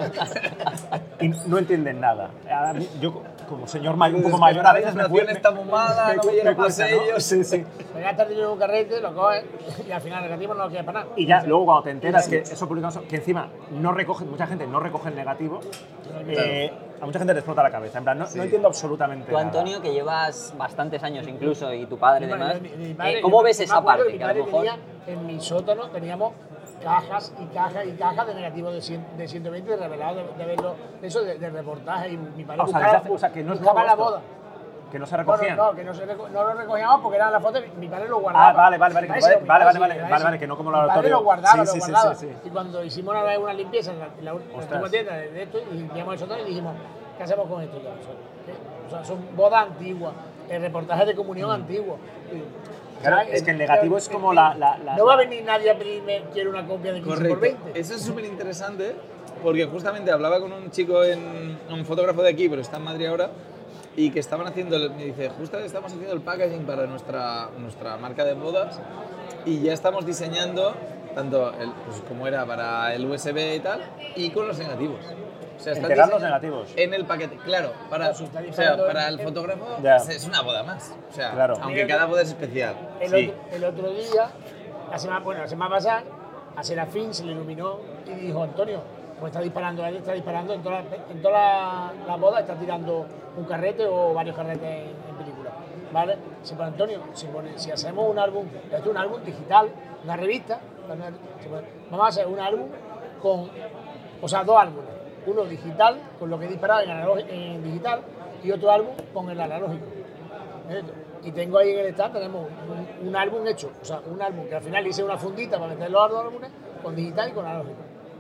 Speaker 3: Y no entienden nada. A mí, yo, como señor may- un
Speaker 4: Dices,
Speaker 3: poco mayor, a veces me
Speaker 4: presentación
Speaker 3: cuesta-
Speaker 4: está mumada, no me llegan más
Speaker 3: cuesta, ¿no?
Speaker 4: sellos.
Speaker 3: Sí, sí.
Speaker 5: Me gastas dinero en un carrete, lo coges y al final el negativo no lo queda para nada.
Speaker 3: Y ya luego cuando te enteras que eso publicamos, que encima no recoge, mucha gente no recoge el negativo, eh, a mucha gente le explota la cabeza. En plan, no, no entiendo absolutamente
Speaker 2: Tú,
Speaker 3: nada.
Speaker 2: Antonio, que llevas bastantes años incluso, y tu padre y
Speaker 5: Mi
Speaker 2: demás,
Speaker 5: padre- mi padre-
Speaker 2: eh, ¿cómo
Speaker 5: yo
Speaker 2: ves
Speaker 5: me
Speaker 2: esa
Speaker 5: acuerdo
Speaker 2: parte?
Speaker 5: que
Speaker 2: Que a
Speaker 5: Mi
Speaker 2: lo
Speaker 5: padre
Speaker 2: mejor...
Speaker 5: tenía, en mi sótano teníamos cajas y cajas y cajas de negativos de, cien, de ciento veinte de revelado, de, de verlo, de eso, de, de reportaje. Y mi padre
Speaker 3: Ah, o sea,
Speaker 5: buscaba,
Speaker 3: desde hace- o sea, que no es
Speaker 5: buscaba
Speaker 3: nuevo
Speaker 5: la
Speaker 3: esto.
Speaker 5: boda.
Speaker 3: Que no se
Speaker 5: No,
Speaker 3: recogían.
Speaker 5: no, no, que no, se reco- no lo recogíamos porque eran las fotos, mi padre lo guardaba.
Speaker 3: Ah, vale, vale, vale,
Speaker 5: Mi
Speaker 3: que
Speaker 5: padre
Speaker 3: vale,
Speaker 5: sí,
Speaker 3: vale,
Speaker 5: mi
Speaker 3: vale,
Speaker 5: padre
Speaker 3: vale,
Speaker 5: sí, mi
Speaker 3: vale,
Speaker 5: padre
Speaker 3: vale,
Speaker 5: sí.
Speaker 3: que no como
Speaker 5: Mi padre
Speaker 3: laboratorio.
Speaker 5: lo guardaba,
Speaker 3: Sí,
Speaker 5: lo
Speaker 3: sí, sí,
Speaker 5: guardaba.
Speaker 3: sí, sí.
Speaker 5: Y cuando hicimos una vez una limpieza en la, en la, en la última tienda de, de esto, y limpiamos el sótano y dijimos, ¿qué hacemos con esto ya? O sea, ¿qué? O sea, son bodas antiguas, el reportaje de comunión antiguo. Y-
Speaker 3: Claro,
Speaker 5: ¿sabes?
Speaker 3: es que el negativo es como la- la- la-
Speaker 5: No va a venir nadie a pedirme, quiero una copia de quince por
Speaker 4: Correcto.
Speaker 5: veinte.
Speaker 4: Eso es súper interesante porque justamente hablaba con un chico, en, un fotógrafo de aquí, pero está en Madrid ahora, y que estaban haciendo, el- me dice, justo estamos haciendo el packaging para nuestra, nuestra marca de bodas y ya estamos diseñando tanto el, pues, como era para el U S B y tal, y con los negativos. O sea, están
Speaker 3: Integrar los
Speaker 4: diseñando
Speaker 3: negativos.
Speaker 4: en el paquete, claro, para,
Speaker 5: Pues, está
Speaker 4: o sea,
Speaker 5: disparando
Speaker 4: para el
Speaker 5: en-
Speaker 4: fotógrafo
Speaker 3: Ya.
Speaker 4: es, es una boda más. O sea,
Speaker 3: Claro.
Speaker 4: aunque cada boda es especial.
Speaker 5: El,
Speaker 4: Sí.
Speaker 5: otro, el otro día, la semana, bueno, la semana pasada, a Serafín se le iluminó y dijo, Antonio, pues está disparando, él está disparando en todas las en toda la, la boda, está tirando un carrete o varios carretes en, en película. ¿Vale? Si pone Antonio, si, pone- si hacemos un álbum, esto es un álbum digital, una revista, si pone- vamos a hacer un álbum con, o sea, dos álbumes. Uno digital, con lo que he disparado en, analógico- en digital, y otro álbum con el analógico. ¿Eh? Y tengo ahí en el stand, tenemos un, un álbum hecho, o sea, un álbum que al final hice una fundita para meter los dos álbumes con digital y con analógico.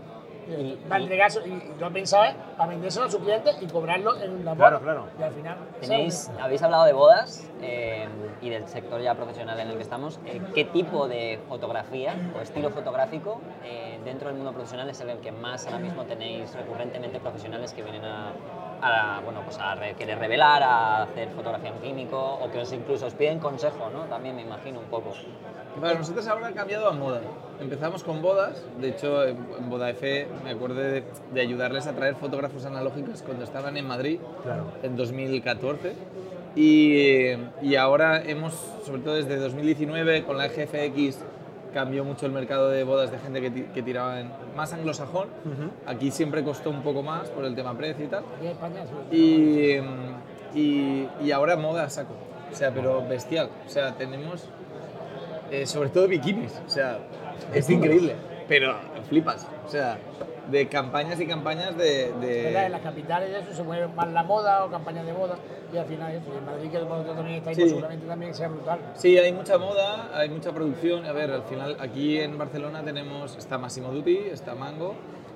Speaker 2: Y-
Speaker 5: Para
Speaker 2: y-
Speaker 5: entregarse, y, y lo he pensado es para vendérselo a sus clientes y cobrarlo en la boda.
Speaker 3: Claro, claro.
Speaker 5: Y al final.
Speaker 2: Tenéis,
Speaker 5: ¿sabes?
Speaker 2: habéis hablado de bodas eh, y del sector ya profesional en el que estamos. Eh, ¿Qué tipo de fotografía o estilo fotográfico eh, dentro del mundo profesional es el que más ahora mismo tenéis recurrentemente profesionales que vienen a, a, bueno, pues a re- querer revelar, a hacer fotografía en químico o que os incluso os piden consejo, ¿no? También me imagino un poco.
Speaker 4: Para nosotros ahora ha cambiado a moda. Empezamos con bodas, de hecho en en Boda F me acuerdo de, de ayudarles a traer fotógrafos analógicos cuando estaban en Madrid
Speaker 3: Claro.
Speaker 4: en dos mil catorce y, y ahora hemos, sobre todo desde dos mil diecinueve con la G F X cambió mucho el mercado de bodas de gente que, ti- que tiraba en más anglosajón. Aquí siempre costó un poco más por el tema precio y tal.
Speaker 5: Aquí en España, sí.
Speaker 4: Y, y, y ahora moda a saco, o sea, pero bestial. O sea, tenemos eh, sobre todo bikinis, o sea, es increíble, pero flipas. O sea, de campañas y campañas de... de...
Speaker 5: ¿Verdad? En las capitales de eso se mueve más la moda o campañas de moda y al final eso. Y en Madrid, que vosotros también estáis,
Speaker 4: Sí.
Speaker 5: pues seguramente también sea brutal.
Speaker 4: Sí, hay mucha moda, hay mucha producción. A ver, al final aquí en Barcelona tenemos, está Massimo Dutti, está Mango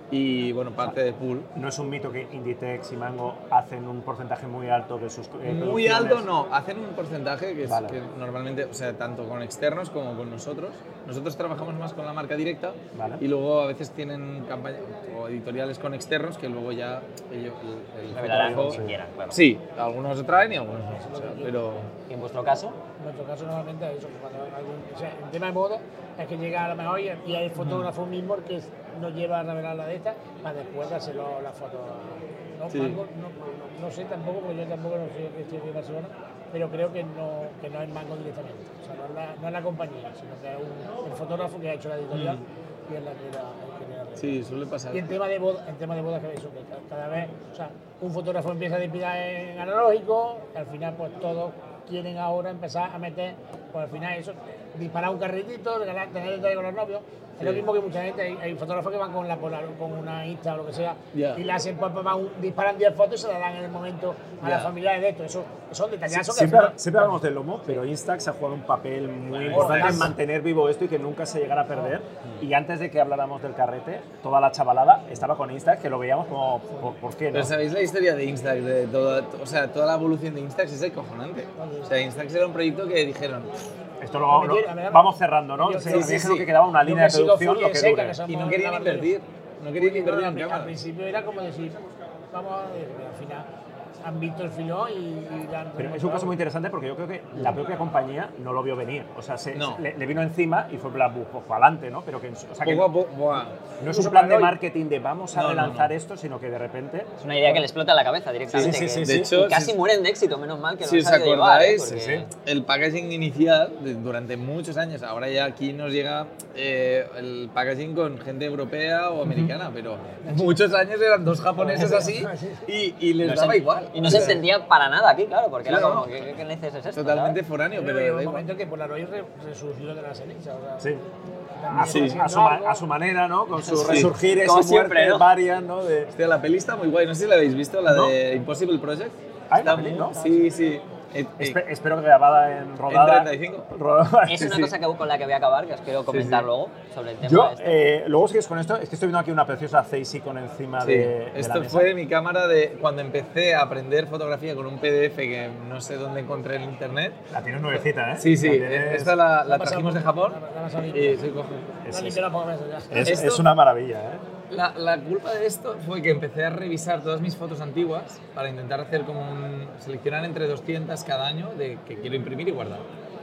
Speaker 4: y bueno, parte de Pool.
Speaker 3: No es un mito que Inditex y Mango hacen un porcentaje muy alto de sus eh,
Speaker 4: Muy
Speaker 3: producciones.
Speaker 4: alto no, hacen un porcentaje que, es,
Speaker 3: Vale.
Speaker 4: que normalmente, o sea, tanto con externos como con nosotros. Nosotros trabajamos más con la marca directa
Speaker 3: Vale.
Speaker 4: y luego a veces tienen campañas o editoriales con externos que luego ya ellos, el, el
Speaker 2: Revelarán
Speaker 4: fotógrafo-
Speaker 2: como quieran, claro.
Speaker 4: Sí, algunos traen y algunos no, o sea, pero...
Speaker 2: ¿Y en vuestro caso?
Speaker 5: En nuestro caso normalmente es eso, que cuando algún, o sea, en tema de moda es que llega a lo mejor y, y hay fotógrafo mismo que nos lleva a revelar la de esta para después dárselo la foto a... No,
Speaker 4: Sí.
Speaker 5: Mango, no, no, no sé tampoco, porque yo tampoco no soy estoy aquí en Barcelona, pero creo que no, que no es Mango directamente, o sea, no es la, no es la compañía, sino que es un, el fotógrafo que ha hecho la editorial y es la que la, el que le da.
Speaker 4: Sí, suele pasar.
Speaker 5: Y en tema de boda, en tema de bodas, que eso, que ca- cada vez, o sea, un fotógrafo empieza a disparar en analógico, y al final pues todos quieren ahora empezar a meter, pues al final eso, disparar un carretito, regalar, tener detalle con los novios. Es lo mismo que mucha gente, hay, hay fotógrafos que van con la Polar, con una Insta o lo que sea,
Speaker 4: Ya.
Speaker 5: y le hacen, pues, pues, van un- disparan diez fotos y se las dan en el momento a
Speaker 4: Ya.
Speaker 5: las familiares de esto. Eso son detallazos que al
Speaker 3: Siempre,
Speaker 5: final-
Speaker 3: siempre hablamos del lomo, pero Instax ha jugado un papel muy importante en mantener vivo esto y que nunca se llegara a perder. Y antes de que habláramos del carrete, toda la chavalada estaba con Instax, que lo veíamos como, ¿por, por qué no?
Speaker 4: Pero ¿sabéis la historia de Instax? De toda, o sea, toda la evolución de Instax es acojonante. O sea, Instax era un proyecto que dijeron,
Speaker 3: Esto lo,
Speaker 5: Me
Speaker 3: lo-
Speaker 5: metieron, me metieron.
Speaker 3: vamos cerrando, ¿no?
Speaker 5: Yo-
Speaker 3: Se
Speaker 5: sí,
Speaker 3: me
Speaker 5: sí,
Speaker 3: dijeron
Speaker 4: sí.
Speaker 3: que quedaba una
Speaker 5: Yo
Speaker 3: línea
Speaker 5: que
Speaker 3: de
Speaker 5: sigo
Speaker 3: producción,
Speaker 5: Fuji
Speaker 3: lo que
Speaker 5: Seca,
Speaker 3: dure.
Speaker 5: que somos
Speaker 4: y no
Speaker 5: de
Speaker 4: querían
Speaker 5: la
Speaker 4: invertir. No querían
Speaker 5: Porque,
Speaker 4: invertir
Speaker 5: no,
Speaker 4: en
Speaker 5: al- Al
Speaker 4: cámaras.
Speaker 5: principio era como decir, vamos a ver, pero al final han visto el filón y, y la han
Speaker 3: Pero es un caso muy interesante porque yo creo que la propia compañía no lo vio venir. O sea, se,
Speaker 4: No.
Speaker 3: se- le, le vino encima y fue en plan, "Buf, pues para adelante", ¿no? Pero que, o sea, que
Speaker 4: Poco a poco, buah.
Speaker 3: no es
Speaker 5: Incluso
Speaker 3: un plan de
Speaker 5: para hoy.
Speaker 3: marketing de vamos a
Speaker 4: No, no,
Speaker 3: relanzar
Speaker 4: no.
Speaker 3: esto, sino que de repente...
Speaker 2: Es una idea que le explota en la cabeza directamente.
Speaker 3: Sí, sí,
Speaker 2: que-
Speaker 3: sí,
Speaker 4: De
Speaker 3: sí.
Speaker 4: hecho,
Speaker 2: y casi
Speaker 4: si-
Speaker 2: mueren de éxito, menos mal que no
Speaker 4: Si
Speaker 2: han
Speaker 4: os
Speaker 2: sabido llevar, ¿eh?
Speaker 4: acordáis,
Speaker 2: Porque-
Speaker 3: Sí, sí.
Speaker 4: el packaging inicial de- durante muchos años, ahora ya aquí nos llega eh, el packaging con gente europea o americana, pero muchos años eran dos japoneses así y, y les
Speaker 2: No
Speaker 4: daba
Speaker 2: se-
Speaker 4: igual.
Speaker 2: Y no se entendía para nada aquí, claro, porque era
Speaker 4: Claro.
Speaker 2: como, ¿qué, qué narices es esto?
Speaker 4: Totalmente
Speaker 2: ¿sabes?
Speaker 4: foráneo,
Speaker 5: Pero
Speaker 4: pero
Speaker 5: llegó
Speaker 4: da
Speaker 5: un
Speaker 4: igual.
Speaker 5: momento que Polaroid re- resurgió de la ceniza. O sea,
Speaker 3: Sí.
Speaker 5: también
Speaker 3: A su,
Speaker 5: haciendo
Speaker 3: a su ma-
Speaker 5: algo.
Speaker 3: a su manera, ¿no? Con sus
Speaker 4: Sí.
Speaker 3: resurgires
Speaker 2: Como
Speaker 3: y
Speaker 2: siempre,
Speaker 3: muertes
Speaker 2: ¿no?
Speaker 3: varias, ¿no? De...
Speaker 4: Hostia, la peli está muy guay, no sé si la habéis visto, la
Speaker 3: ¿No?
Speaker 4: de Impossible Project.
Speaker 3: Ah,
Speaker 4: Está
Speaker 3: la peli,
Speaker 4: muy-
Speaker 3: ¿no?
Speaker 4: Sí, sí. Eh, eh,
Speaker 3: Espe- espero que grabada en rodada.
Speaker 4: treinta y cinco.
Speaker 3: rodada-
Speaker 2: Es
Speaker 3: sí,
Speaker 2: una
Speaker 3: sí.
Speaker 2: cosa que, con la que voy a acabar, que os quiero comentar
Speaker 4: sí.
Speaker 2: luego sobre el tema
Speaker 3: Yo,
Speaker 2: este.
Speaker 3: eh, luego sigues con esto, es que estoy viendo aquí una preciosa Zeiss con encima
Speaker 4: Sí,
Speaker 3: de, de la
Speaker 4: esto
Speaker 3: mesa.
Speaker 4: fue mi cámara de cuando empecé a aprender fotografía con un P D F que no sé dónde encontré en internet.
Speaker 3: La tienes nuevecita, ¿eh?
Speaker 4: Sí, sí,
Speaker 3: La tienes-
Speaker 4: esta la, la
Speaker 5: La pasamos-
Speaker 4: trajimos de Japón
Speaker 5: la- la pasamos
Speaker 4: y
Speaker 5: bien.
Speaker 4: sí, coge.
Speaker 3: Es,
Speaker 5: No
Speaker 3: es-
Speaker 5: limpié la poca mesa ya.
Speaker 3: es-
Speaker 4: Esto-
Speaker 3: es una maravilla, ¿eh?
Speaker 4: La, la culpa de esto fue que empecé a revisar todas mis fotos antiguas para intentar hacer como un... seleccionar entre doscientas cada año de que quiero imprimir y guardar.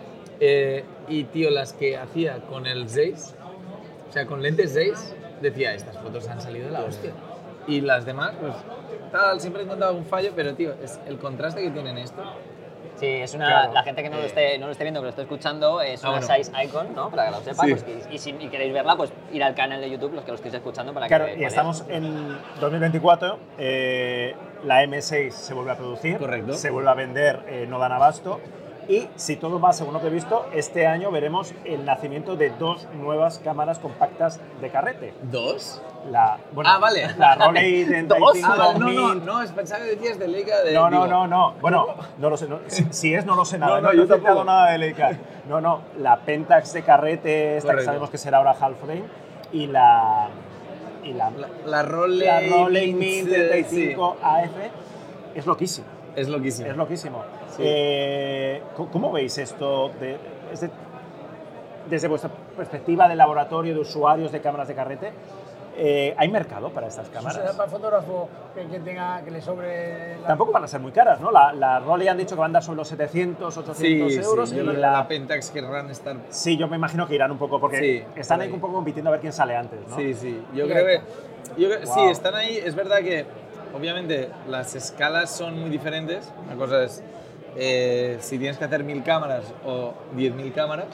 Speaker 4: Eh, y tío, las que hacía con el Zeiss, o sea, con lentes Zeiss, decía, estas fotos han salido de la hostia. Y las demás, pues, tal, siempre he encontrado algún fallo, pero tío, es el contraste que tienen esto.
Speaker 2: Sí, es una,
Speaker 3: Claro.
Speaker 2: la gente que no lo,
Speaker 4: Eh.
Speaker 2: esté, no lo esté viendo, que lo esté escuchando, es
Speaker 4: Ah,
Speaker 2: una
Speaker 4: bueno.
Speaker 2: size icon, ¿no? Para que lo sepa.
Speaker 4: Sí.
Speaker 2: Pues, y, y si y queréis verla, pues ir al canal de YouTube, los que lo estéis escuchando, para
Speaker 3: Claro,
Speaker 2: que
Speaker 3: y
Speaker 2: veáis.
Speaker 3: estamos en dos mil veinticuatro, eh, la M seis se vuelve a producir,
Speaker 4: Correcto.
Speaker 3: se vuelve a vender, eh, no dan abasto, y si todo va según lo que he visto, este año veremos el nacimiento de dos nuevas cámaras compactas de carrete.
Speaker 4: ¿Dos?
Speaker 3: La, bueno,
Speaker 4: Ah, vale.
Speaker 3: La Rolei treinta y
Speaker 2: ¿Dos?
Speaker 3: cinco
Speaker 4: Ah, no, no,
Speaker 3: Mint.
Speaker 4: no, es- pensaba que decías de Leica de...
Speaker 3: No, no,
Speaker 4: digo,
Speaker 3: no, no. Bueno, no lo sé. no- si, si es, no lo sé nada.
Speaker 4: No,
Speaker 3: No,
Speaker 4: no,
Speaker 3: no,
Speaker 4: yo
Speaker 3: he citado
Speaker 4: tampoco.
Speaker 3: nada de Leica. No, no. La Pentax de carrete, esta que
Speaker 4: Correcto.
Speaker 3: sabemos que será ahora half frame, y la. Y la,
Speaker 4: La, la Rolei...
Speaker 3: la Rolei Mint treinta y
Speaker 4: sí,
Speaker 3: cinco A F es loquísimo.
Speaker 4: es loquísimo.
Speaker 3: Es loquísimo.
Speaker 4: Sí.
Speaker 3: Eh, ¿cómo- ¿Cómo veis esto de, es de- desde vuestra perspectiva de laboratorio, de usuarios de cámaras de carrete? Eh, ¿Hay mercado para estas
Speaker 5: Eso será
Speaker 3: cámaras?
Speaker 5: para el fotógrafo que, que tenga, que le sobre la...
Speaker 3: Tampoco van a ser muy caras, ¿no? La, la Rolei han dicho que van a andar sobre los setecientos,
Speaker 4: Sí,
Speaker 3: ochocientos euros.
Speaker 4: sí,
Speaker 3: y
Speaker 4: yo creo que
Speaker 3: la,
Speaker 4: la Pentax querrán estar...
Speaker 3: sí, yo me imagino que irán un poco, porque
Speaker 4: Sí,
Speaker 3: están
Speaker 4: por
Speaker 3: ahí
Speaker 4: ahí.
Speaker 3: un poco compitiendo a ver quién sale antes, ¿no?
Speaker 4: Sí, sí. Yo
Speaker 5: Y
Speaker 4: creo
Speaker 5: ahí
Speaker 4: que... Yo creo- Sí,
Speaker 3: Wow.
Speaker 4: están ahí. Es verdad que, obviamente, las escalas son muy diferentes. Una cosa es eh, si tienes que hacer mil cámaras o diez mil cámaras.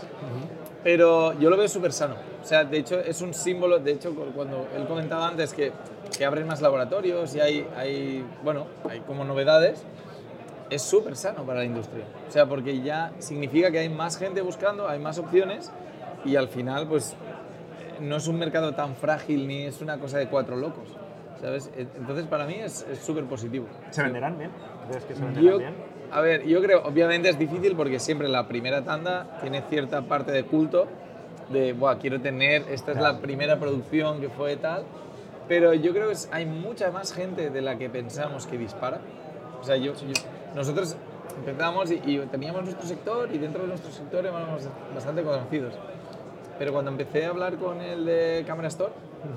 Speaker 4: Pero yo lo veo súper sano. O sea, de hecho, es un símbolo. De hecho, cu- cuando él comentaba antes que, que abren más laboratorios y hay, hay, bueno, hay como novedades, es súper sano para la industria. O sea, porque ya significa que hay más gente buscando, hay más opciones y al final, pues, no es un mercado tan frágil ni es una cosa de cuatro locos, ¿sabes? Entonces para mí es súper positivo.
Speaker 3: ¿Se venderán bien? ¿Crees que se venderán
Speaker 4: Yo,
Speaker 3: bien?
Speaker 4: a ver, yo creo, obviamente es difícil porque siempre la primera tanda tiene cierta parte de culto, de, buah, quiero tener, esta es la primera producción que fue tal, pero yo creo que es- hay mucha más gente de la que pensamos que dispara. O sea, yo, yo- nosotros empezamos y, y teníamos nuestro sector y dentro de nuestro sector éramos bastante conocidos. Pero cuando empecé a hablar con el de Camera Store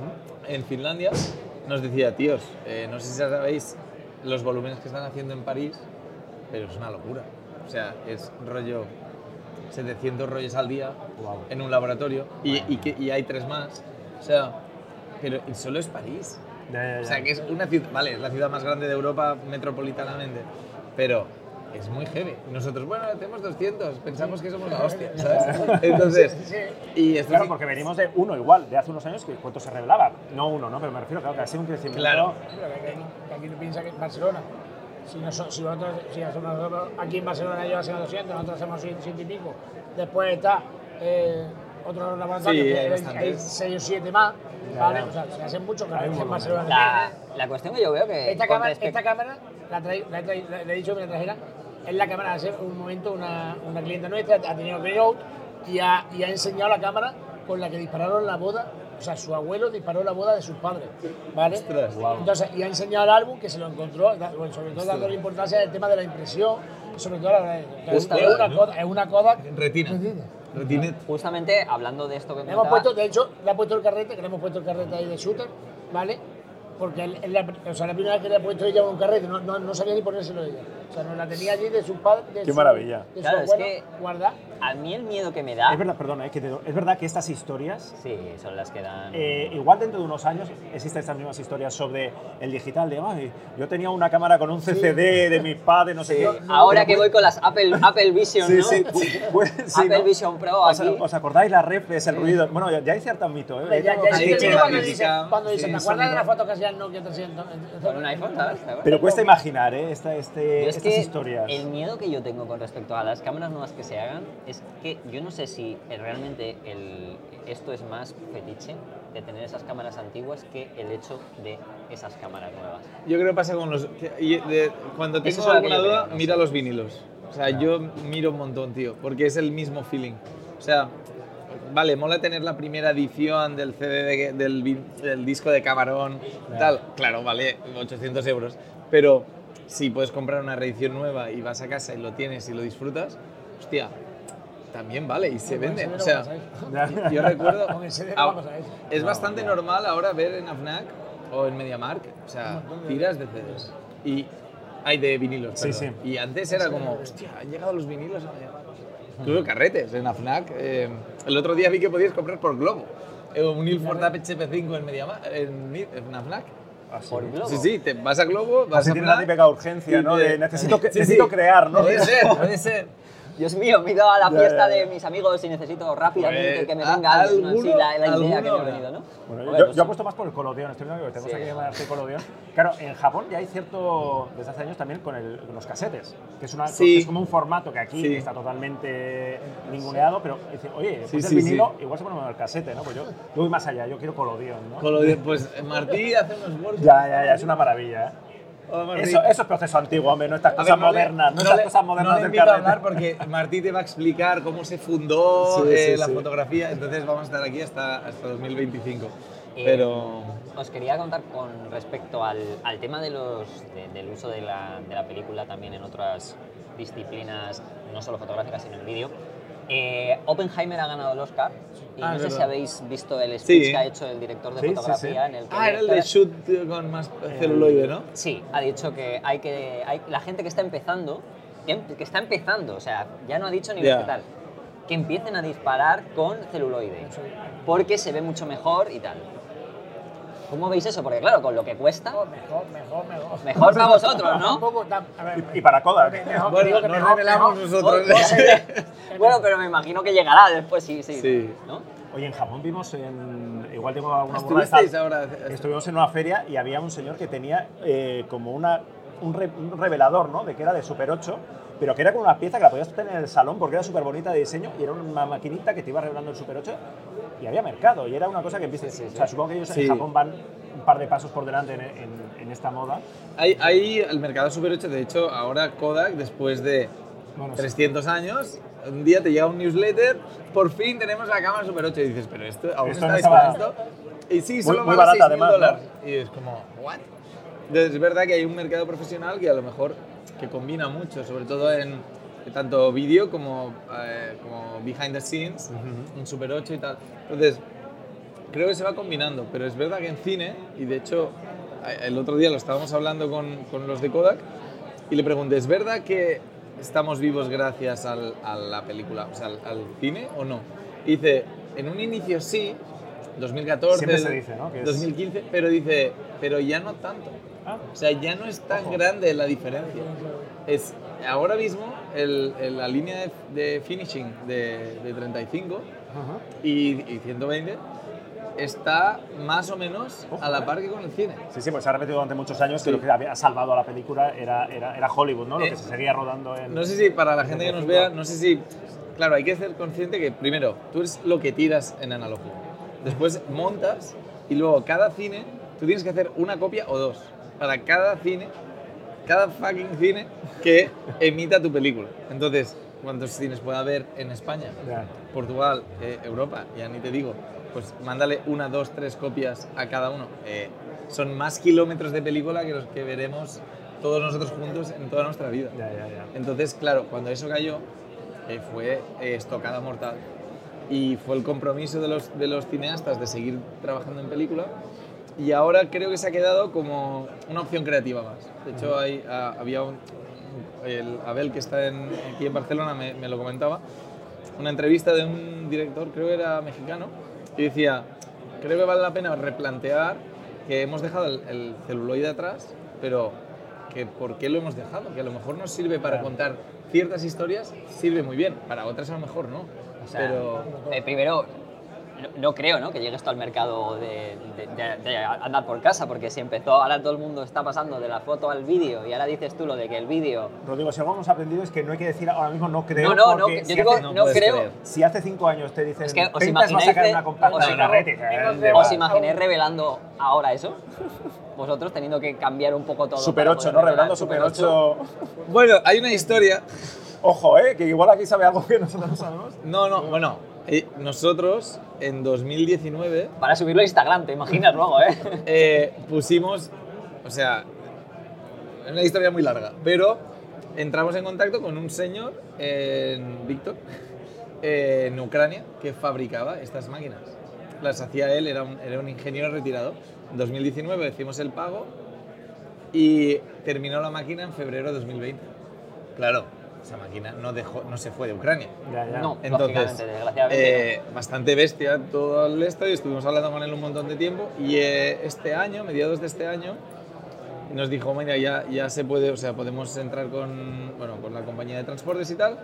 Speaker 4: en Finlandia, nos decía, tíos, eh, no sé si sabéis los volúmenes que están haciendo en París, pero es una locura. O sea, es rollo setecientos rollos al día
Speaker 3: Wow.
Speaker 4: en un laboratorio y, y, que, y hay tres más. O sea, pero y solo es París.
Speaker 3: Ya, ya, ya.
Speaker 4: O sea, que es una ciudad, vale, es la ciudad más grande de Europa metropolitanamente, pero es muy heavy. Y nosotros, bueno, tenemos doscientos, pensamos que somos la hostia, ¿sabes? Entonces, y esto
Speaker 3: Claro,
Speaker 4: sí-
Speaker 3: porque venimos de uno igual, de hace unos años, que cuánto se revelaba. No uno, ¿no? Pero me refiero, claro, que ha sido un crecimiento.
Speaker 4: Claro.
Speaker 5: Pero que aquí, que aquí no piensa que en Barcelona, si, nosotros, si, nosotros, si nosotros aquí en Barcelona ellos hacen doscientos, nosotros hacemos ciento y pico, después está eh, otro laboratorio
Speaker 4: Sí,
Speaker 5: que
Speaker 4: hay
Speaker 5: hay,
Speaker 4: bastantes.
Speaker 5: hay seis o siete más,
Speaker 3: Ya,
Speaker 5: ¿vale?
Speaker 3: ya.
Speaker 5: O sea, se hacen mucho
Speaker 3: Hay
Speaker 5: carretes
Speaker 3: un
Speaker 5: en
Speaker 3: volumen.
Speaker 5: Barcelona.
Speaker 2: La, la cuestión que yo veo que...
Speaker 5: Esta
Speaker 2: con
Speaker 5: cámara,
Speaker 2: respecto-
Speaker 5: esta cámara la, traí- la, he traí- la- le he dicho que me la trajera, es la cámara, hace un momento una, una clienta nuestra ha tenido Keynote y ha, y ha enseñado la cámara con la que dispararon la boda, o sea, su abuelo disparó la boda de sus padres, ¿vale?
Speaker 4: Ostras.
Speaker 5: Entonces, y ha enseñado el álbum que se lo encontró, da- bueno, sobre todo dándole importancia al tema de la impresión, sobre todo la verdad, que es,
Speaker 4: Ostras,
Speaker 5: es una
Speaker 4: ¿no?
Speaker 5: Kodak, es una Kodak.
Speaker 4: Retina. Retina.
Speaker 2: Justamente hablando de esto que
Speaker 5: Le hemos
Speaker 2: comentaba-
Speaker 5: puesto, de hecho, le ha puesto el carrete, que le hemos puesto el carrete ahí de shooter, ¿vale? Porque él- él la, o sea, la primera vez que le ha puesto ella un carrete, no, no, no sabía ni ponérselo ella. O sea, nos la tenía allí de sus padres. de
Speaker 3: Qué
Speaker 5: su-
Speaker 3: maravilla.
Speaker 5: De su
Speaker 2: Claro, es
Speaker 5: abuelo,
Speaker 2: que-
Speaker 5: guarda.
Speaker 2: A mí el miedo que me da...
Speaker 3: Es verdad, perdona, eh, que te- es verdad que estas historias,
Speaker 2: Sí, son las que dan...
Speaker 3: eh, igual dentro de unos años, existen estas mismas historias sobre el digital, de, ay, yo tenía una cámara con un C C D de mis padres, no sé qué.
Speaker 2: Ahora
Speaker 3: Pero
Speaker 2: que
Speaker 3: pues-
Speaker 2: voy con las Apple, Apple Vision,
Speaker 3: Sí,
Speaker 2: ¿no?
Speaker 3: sí, pues, sí,
Speaker 2: Apple
Speaker 3: ¿no?
Speaker 2: Vision Pro
Speaker 3: ¿Os,
Speaker 2: aquí.
Speaker 3: ¿Os acordáis la reflex, el ruido? Bueno, ya, ya hay ciertos mitos, ¿eh?
Speaker 5: Ya, ya,
Speaker 3: Tengo
Speaker 5: ya,
Speaker 3: que-
Speaker 4: Ahí
Speaker 5: ya,
Speaker 4: tiene
Speaker 5: ya
Speaker 4: la
Speaker 5: cuando dice,
Speaker 4: crítica,
Speaker 5: cuando dice,
Speaker 4: sí,
Speaker 5: ¿te acuerdas de
Speaker 4: sonido.
Speaker 5: la foto que hacía el Nokia trescientos?
Speaker 2: Con un iPhone, ¿sabes? ¿Te acuerdas?
Speaker 3: Pero cuesta imaginar, ¿eh? Esta, este,
Speaker 2: Yo es
Speaker 3: estas
Speaker 2: que
Speaker 3: historias.
Speaker 2: el miedo que yo tengo con respecto a las cámaras nuevas que se hagan es que yo no sé si eh, realmente el, esto es más fetiche de tener esas cámaras antiguas que el hecho de esas cámaras nuevas.
Speaker 4: Yo creo que pasa con los... que- y de- cuando
Speaker 2: Eso
Speaker 4: tengo
Speaker 2: es lo que
Speaker 4: alguna
Speaker 2: yo
Speaker 4: duda,
Speaker 2: creo, no
Speaker 4: mira
Speaker 2: sé.
Speaker 4: los vinilos. O sea, yo miro un montón, tío, porque es el mismo feeling. O sea, vale, mola tener la primera edición del C D de- del, vin- del disco de Camarón, tal. Claro, vale ochocientos euros. Pero si puedes comprar una reedición nueva y vas a casa y lo tienes y lo disfrutas, hostia, también vale y se vende. O sea, yo recuerdo...
Speaker 5: Con el C D
Speaker 4: ah,
Speaker 5: vamos a eso.
Speaker 4: es bastante normal ahora ver en AFNAC o en MediaMarkt, o sea, tiras de C Ds. Y hay de vinilos,
Speaker 3: Sí,
Speaker 4: perdón.
Speaker 3: sí.
Speaker 4: Y antes era como, hostia, han llegado los vinilos a MediaMarkt. Incluso carretes en AFNAC. eh, el otro día vi que podías comprar por Globo. eh, un Ilford H P cinco en MediaMarkt, en, en AFNAC.
Speaker 2: Por Globo.
Speaker 4: Sí, sí, te vas a Globo, vas
Speaker 3: Así
Speaker 4: a
Speaker 3: tiene la
Speaker 4: FNAC
Speaker 3: típica urgencia,
Speaker 4: y
Speaker 3: ¿no?
Speaker 4: te-
Speaker 3: De necesito, que-
Speaker 4: Sí, sí.
Speaker 3: necesito crear, ¿no?
Speaker 4: Puede ser, puede ser.
Speaker 2: Dios mío, me he ido a la
Speaker 3: Ya,
Speaker 2: fiesta
Speaker 3: ya, ya.
Speaker 2: de mis amigos y necesito rápidamente
Speaker 4: Pues,
Speaker 2: que me
Speaker 4: a-
Speaker 2: venga alguien, ¿no?
Speaker 4: alguno-
Speaker 2: Sí, la, la idea que me
Speaker 4: alguno
Speaker 2: ha venido,
Speaker 4: habrá.
Speaker 2: ¿no?
Speaker 3: Bueno,
Speaker 2: Joder,
Speaker 3: yo,
Speaker 2: pues
Speaker 3: yo apuesto más por el colodión, estoy viendo que tenemos
Speaker 2: Sí.
Speaker 3: aquí que llamarse colodión. Claro, en Japón ya hay cierto, desde hace años también con, el- con los casetes, que es, una,
Speaker 4: Sí.
Speaker 3: que es como un formato que aquí
Speaker 4: Sí.
Speaker 3: está totalmente ninguneado, pero dice, oye, después
Speaker 4: Sí,
Speaker 3: del
Speaker 4: sí,
Speaker 3: vinilo, igual se pone el casete, ¿no? Pues yo, yo voy más allá, yo quiero colodión, ¿no?
Speaker 4: Con lo de, pues Martí hace unos workshops.
Speaker 3: Ya, ya, ya, es una maravilla, ¿eh?
Speaker 4: Hola, Martí.
Speaker 3: Eso, eso es proceso antiguo, hombre, no estas
Speaker 4: A
Speaker 3: cosas
Speaker 4: ver, no le-
Speaker 3: modernas, no,
Speaker 4: no
Speaker 3: estas
Speaker 4: le-
Speaker 3: cosas modernas
Speaker 4: no le
Speaker 3: del
Speaker 4: invito a
Speaker 3: carrete.
Speaker 4: hablar porque Martí te va a explicar cómo se fundó
Speaker 3: Sí,
Speaker 4: eh,
Speaker 3: sí,
Speaker 4: la
Speaker 3: sí.
Speaker 4: fotografía, entonces vamos a estar aquí hasta, hasta dos mil veinticinco.
Speaker 2: Eh,
Speaker 4: Pero...
Speaker 2: Os quería contar con respecto al, al tema de los, de- del uso de la, de la película también en otras disciplinas, no solo fotográficas, sino en vídeo. Eh, Oppenheimer ha ganado el Oscar y
Speaker 4: Ah,
Speaker 2: no
Speaker 4: es
Speaker 2: sé si
Speaker 4: verdad.
Speaker 2: habéis visto el speech
Speaker 4: Sí.
Speaker 2: que ha hecho el director de
Speaker 3: Sí, sí,
Speaker 2: fotografía
Speaker 3: sí.
Speaker 2: en el que
Speaker 4: Ah, era el de
Speaker 2: director-
Speaker 4: shoot tío, con más celuloide, ¿no?
Speaker 2: Sí, ha dicho que hay que hay, la gente que está empezando, em- que está empezando, o sea, ya no ha dicho ni
Speaker 4: Ya.
Speaker 2: qué tal, que empiecen a disparar con celuloide, porque se ve mucho mejor y tal. ¿Cómo veis eso? Porque claro, con lo que cuesta,
Speaker 5: Mejor, mejor, mejor.
Speaker 2: mejor para vosotros, ¿no?
Speaker 5: Tampoco, tam- a ver,
Speaker 3: Y, y para Kodak.
Speaker 5: mejor,
Speaker 4: Bueno,
Speaker 5: digo que
Speaker 4: nos
Speaker 5: mejor,
Speaker 4: revelamos
Speaker 5: mejor.
Speaker 4: nosotros.
Speaker 5: No, no sé.
Speaker 2: Bueno, pero me imagino que llegará después, sí, sí.
Speaker 4: Sí.
Speaker 2: ¿no?
Speaker 3: Oye, en Japón vimos en. Igual tengo alguna burrada.
Speaker 4: ¿Estuvisteis
Speaker 3: Está-
Speaker 4: ahora?
Speaker 3: Estuvimos en una feria y había un señor que tenía eh, como una, un, re- un revelador, ¿no? De que era de Super ocho, pero que era con una pieza que la podías tener en el salón porque era súper bonita de diseño y era una maquinita que te iba revelando el Super ocho. y había mercado, y era una cosa que empieza,
Speaker 2: Sí, sí, sí.
Speaker 3: o sea, supongo que ellos
Speaker 4: Sí.
Speaker 3: en Japón van un par de pasos por delante en, en- en esta moda.
Speaker 4: Hay, hay el mercado Super ocho, de hecho, ahora Kodak, después de
Speaker 3: Bueno, sí.
Speaker 4: trescientos años, un día te llega un newsletter, por fin tenemos la cámara Super ocho, y dices, pero esto, ¿aún
Speaker 3: Esto
Speaker 4: estáis
Speaker 3: no
Speaker 4: con
Speaker 3: estaba-
Speaker 4: esto? Y sí,
Speaker 3: Muy-
Speaker 4: solo
Speaker 3: muy
Speaker 4: vale
Speaker 3: barata,
Speaker 4: seis mil
Speaker 3: además, ¿no?
Speaker 4: dólares. Y es como, ¿what? Entonces, es verdad que hay un mercado profesional que a lo mejor que combina mucho, sobre todo en tanto vídeo como, eh, como behind the scenes, un Super ocho y tal. Entonces, creo que se va combinando, pero es verdad que en cine, y de hecho el otro día lo estábamos hablando con, con los de Kodak, y le pregunté, ¿es verdad que estamos vivos gracias al- a la película, o sea, al, al cine o no? Y dice, en un inicio sí, dos mil catorce,
Speaker 3: Siempre se dice, ¿no? Que es-
Speaker 4: dos mil quince, pero dice, pero ya no tanto.
Speaker 3: Ah.
Speaker 4: O sea, ya no es tan
Speaker 3: Ojo.
Speaker 4: grande la diferencia. Es, ahora mismo, el- el- la línea de, de finishing de, de treinta y cinco
Speaker 3: Ajá.
Speaker 4: y, y ciento veinte está más o menos
Speaker 3: Ojo,
Speaker 4: a la
Speaker 3: eh.
Speaker 4: par que con el cine.
Speaker 3: Sí, sí, pues se ha repetido durante muchos años
Speaker 4: Sí.
Speaker 3: que lo que había salvado a la película era, era, era Hollywood, ¿no? Lo
Speaker 4: Eh,
Speaker 3: que se seguía rodando en...
Speaker 4: No sé si para la gente que nos vea,
Speaker 3: treinta y cinco.
Speaker 4: no sé si... Claro, hay que ser consciente que primero, tú eres lo que tiras en analógico. Después montas y luego cada cine, tú tienes que hacer una copia o dos. Para cada cine, cada fucking cine que emita tu película. Entonces, ¿cuántos cines puede haber en España?
Speaker 3: Ya.
Speaker 4: Portugal, eh, Europa, ya ni te digo, pues mándale una, dos, tres copias a cada uno. Eh, son más kilómetros de película que los que veremos todos nosotros juntos en toda nuestra vida.
Speaker 3: Ya, ya, ya.
Speaker 4: Entonces, claro, cuando eso cayó, eh, fue eh, estocada mortal. Y fue el compromiso de los, de los cineastas de seguir trabajando en película. Y ahora creo que se ha quedado como una opción creativa más. De hecho, hay, ah, había un, el Abel, que está en, aquí en Barcelona, me, me lo comentaba, una entrevista de un director, creo que era mexicano, y decía, creo que vale la pena replantear que hemos dejado el, el celuloide atrás, pero que ¿por qué lo hemos dejado? Que a lo mejor nos sirve para
Speaker 3: Claro.
Speaker 4: contar ciertas historias, sirve muy bien, para otras a lo mejor no.
Speaker 2: O sea,
Speaker 4: pero
Speaker 2: eh, primero, no, no creo, ¿no?, que llegue esto al mercado de, de- de- de andar por casa, porque si empezó, ahora todo el mundo está pasando de la foto al vídeo, y ahora dices tú lo de que el vídeo...
Speaker 3: Rodrigo, si algo hemos aprendido es que no hay que decir ahora mismo no creo,
Speaker 2: No, no, no,
Speaker 3: porque
Speaker 2: yo
Speaker 3: si
Speaker 2: digo,
Speaker 3: hace,
Speaker 2: no,
Speaker 4: no puedes
Speaker 2: creo...
Speaker 4: creer.
Speaker 3: si hace cinco años te dicen
Speaker 2: Es que os
Speaker 3: Pentas va a
Speaker 2: imagináis
Speaker 3: sacar
Speaker 2: de-
Speaker 3: una compacta
Speaker 2: os
Speaker 3: de
Speaker 2: ima-
Speaker 3: carrete,
Speaker 5: Venga,
Speaker 3: eh,
Speaker 5: de-
Speaker 2: ¿Os
Speaker 5: va.
Speaker 2: imagináis revelando ahora eso? Vosotros teniendo que cambiar un poco todo.
Speaker 3: Super
Speaker 2: para
Speaker 3: ocho,
Speaker 2: poder
Speaker 3: ¿no?
Speaker 2: revelar
Speaker 3: Revelando Super ocho.
Speaker 4: bueno, hay una historia.
Speaker 3: Ojo, ¿eh? Que igual aquí sabe algo que nosotros no sabemos.
Speaker 4: No, no, bueno, eh, nosotros en dos mil diecinueve
Speaker 2: Para subirlo a Instagram, te imaginas luego, ¿eh?
Speaker 4: eh, pusimos, o sea, es una historia muy larga, pero entramos en contacto con un señor en Víctor, eh, en Ucrania, que fabricaba estas máquinas. Las hacía él, era un, era un ingeniero retirado. En dos mil diecinueve hicimos el pago y terminó la máquina en febrero de dos mil veinte. Claro, esa máquina no, dejó, no se fue de Ucrania.
Speaker 3: Ya, ya.
Speaker 2: No,
Speaker 4: Entonces,
Speaker 2: lógicamente, desgraciadamente.
Speaker 4: eh, bastante bestia todo el esto y estuvimos hablando con él un montón de tiempo y eh, este año, mediados de este año, nos dijo, mira, ya, ya se puede, o sea, podemos entrar con, bueno, con la compañía de transportes y tal.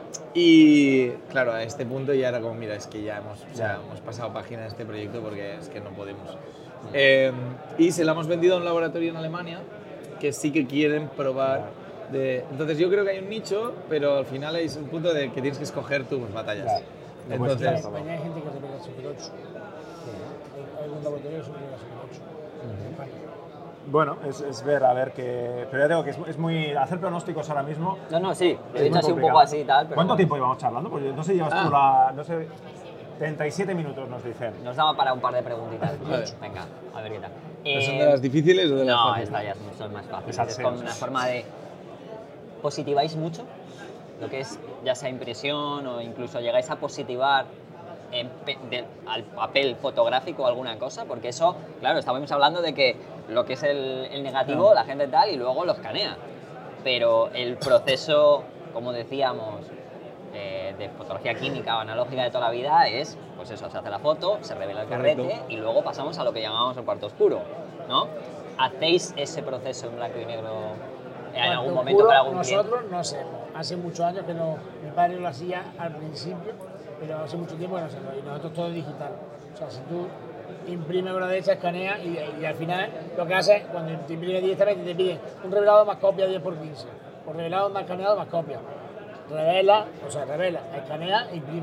Speaker 4: Y claro, a este punto ya era como, mira, es que ya hemos, o sea, hemos pasado página de este proyecto porque es que no podemos. Eh, y se la hemos vendido a un laboratorio en Alemania que sí que quieren probar. De, entonces yo creo que hay un nicho, pero al final hay un punto de que tienes que escoger tus batallas.
Speaker 3: Claro. Como
Speaker 5: En
Speaker 4: Entonces,
Speaker 5: España hay gente que revela el Super ocho. Hay algún laboratorio que revela el Super ocho. En España.
Speaker 3: Bueno, es, es ver, a ver qué. Pero ya digo que es, es muy. Hacer pronósticos ahora mismo.
Speaker 2: No, no, sí, lo
Speaker 3: es
Speaker 2: he dicho
Speaker 3: muy
Speaker 2: así un
Speaker 3: complicado.
Speaker 2: poco así y tal, pero...
Speaker 3: ¿Cuánto tiempo llevamos charlando? Pues no sé, llevas tú
Speaker 2: Ah.
Speaker 3: la. No sé. treinta y siete minutos nos dicen.
Speaker 2: Nos daba para un par de preguntitas.
Speaker 4: Vale.
Speaker 2: Venga, a ver qué tal.
Speaker 4: ¿pero son
Speaker 2: Eh,
Speaker 4: de las difíciles o de las
Speaker 2: No,
Speaker 4: fáciles?
Speaker 2: estas ya son más fáciles.
Speaker 3: Esas
Speaker 2: Es
Speaker 3: sí,
Speaker 2: como
Speaker 3: sí.
Speaker 2: una forma de... ¿Positiváis mucho? Lo que es ya sea impresión o incluso llegáis a positivar en pe- de- al papel fotográfico alguna cosa, porque eso, claro, estábamos hablando de que lo que es el, el negativo, la gente tal, y luego lo escanea. Pero el proceso, como decíamos, eh, de fotografía química o analógica de toda la vida es, pues eso, se hace la foto, se revela el
Speaker 4: Correcto.
Speaker 2: carrete y luego pasamos a lo que llamamos el cuarto oscuro, ¿no? ¿Hacéis ese proceso en blanco y negro en algún
Speaker 5: Cuarto
Speaker 2: momento
Speaker 5: oscuro,
Speaker 2: para algún cliente?
Speaker 5: nosotros no sé. Hace muchos años que no. Mi padre lo hacía al principio, pero hace mucho tiempo que no se lo. Y nosotros todo es digital. O sea, si tú imprimes con la derecha, escanea y, y al final lo que haces, cuando te imprimes directamente, te piden un revelado más copia diez por quince. O revelado más escaneado más copia. Revela, o sea, revela, escanea e imprime.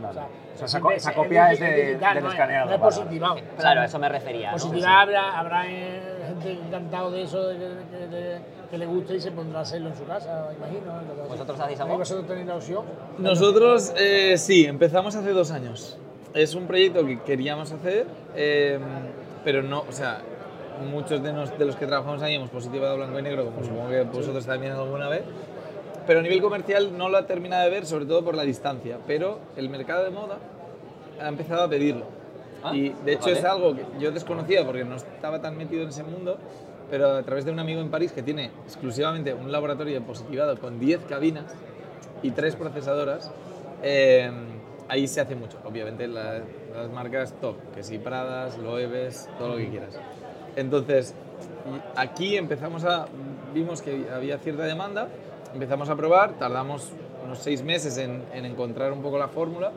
Speaker 3: Vale.
Speaker 5: O sea,
Speaker 3: O sea, esa
Speaker 5: siempre
Speaker 3: co- esa
Speaker 5: es
Speaker 3: copia
Speaker 5: digi-
Speaker 3: es de-
Speaker 5: digital,
Speaker 3: del
Speaker 5: no es-
Speaker 3: escaneado,
Speaker 5: No es
Speaker 3: vale,
Speaker 5: positivado.
Speaker 2: Claro, a eso me refería. ¿no?
Speaker 5: Positiva habrá, habrá eh, gente encantada de eso, de que, que- de- que le guste y se pondrá a hacerlo en su casa, imagino. ¿eh? Lo que-
Speaker 2: ¿Vosotros hacéis algo?
Speaker 5: ¿Y vosotros tenéis la opción?
Speaker 4: Nosotros eh, sí, empezamos hace dos años. Es un proyecto que queríamos hacer, eh, pero no, o sea, muchos de, nos- de los que trabajamos ahí hemos positivado blanco y negro, como supongo que vosotros también alguna vez. Pero a nivel comercial no lo ha terminado de ver, sobre todo por la distancia. Pero el mercado de moda ha empezado a pedirlo.
Speaker 2: Ah,
Speaker 4: y de hecho
Speaker 2: vale.
Speaker 4: es algo que yo desconocía porque no estaba tan metido en ese mundo, pero a través de un amigo en París que tiene exclusivamente un laboratorio de positivado con diez cabinas y tres procesadoras, eh, ahí se hace mucho. Obviamente la- las marcas top, que si Pradas, Loews, todo lo que quieras. Entonces, y aquí empezamos a, vimos que había cierta demanda, empezamos a probar, tardamos unos seis meses en, en encontrar un poco la fórmula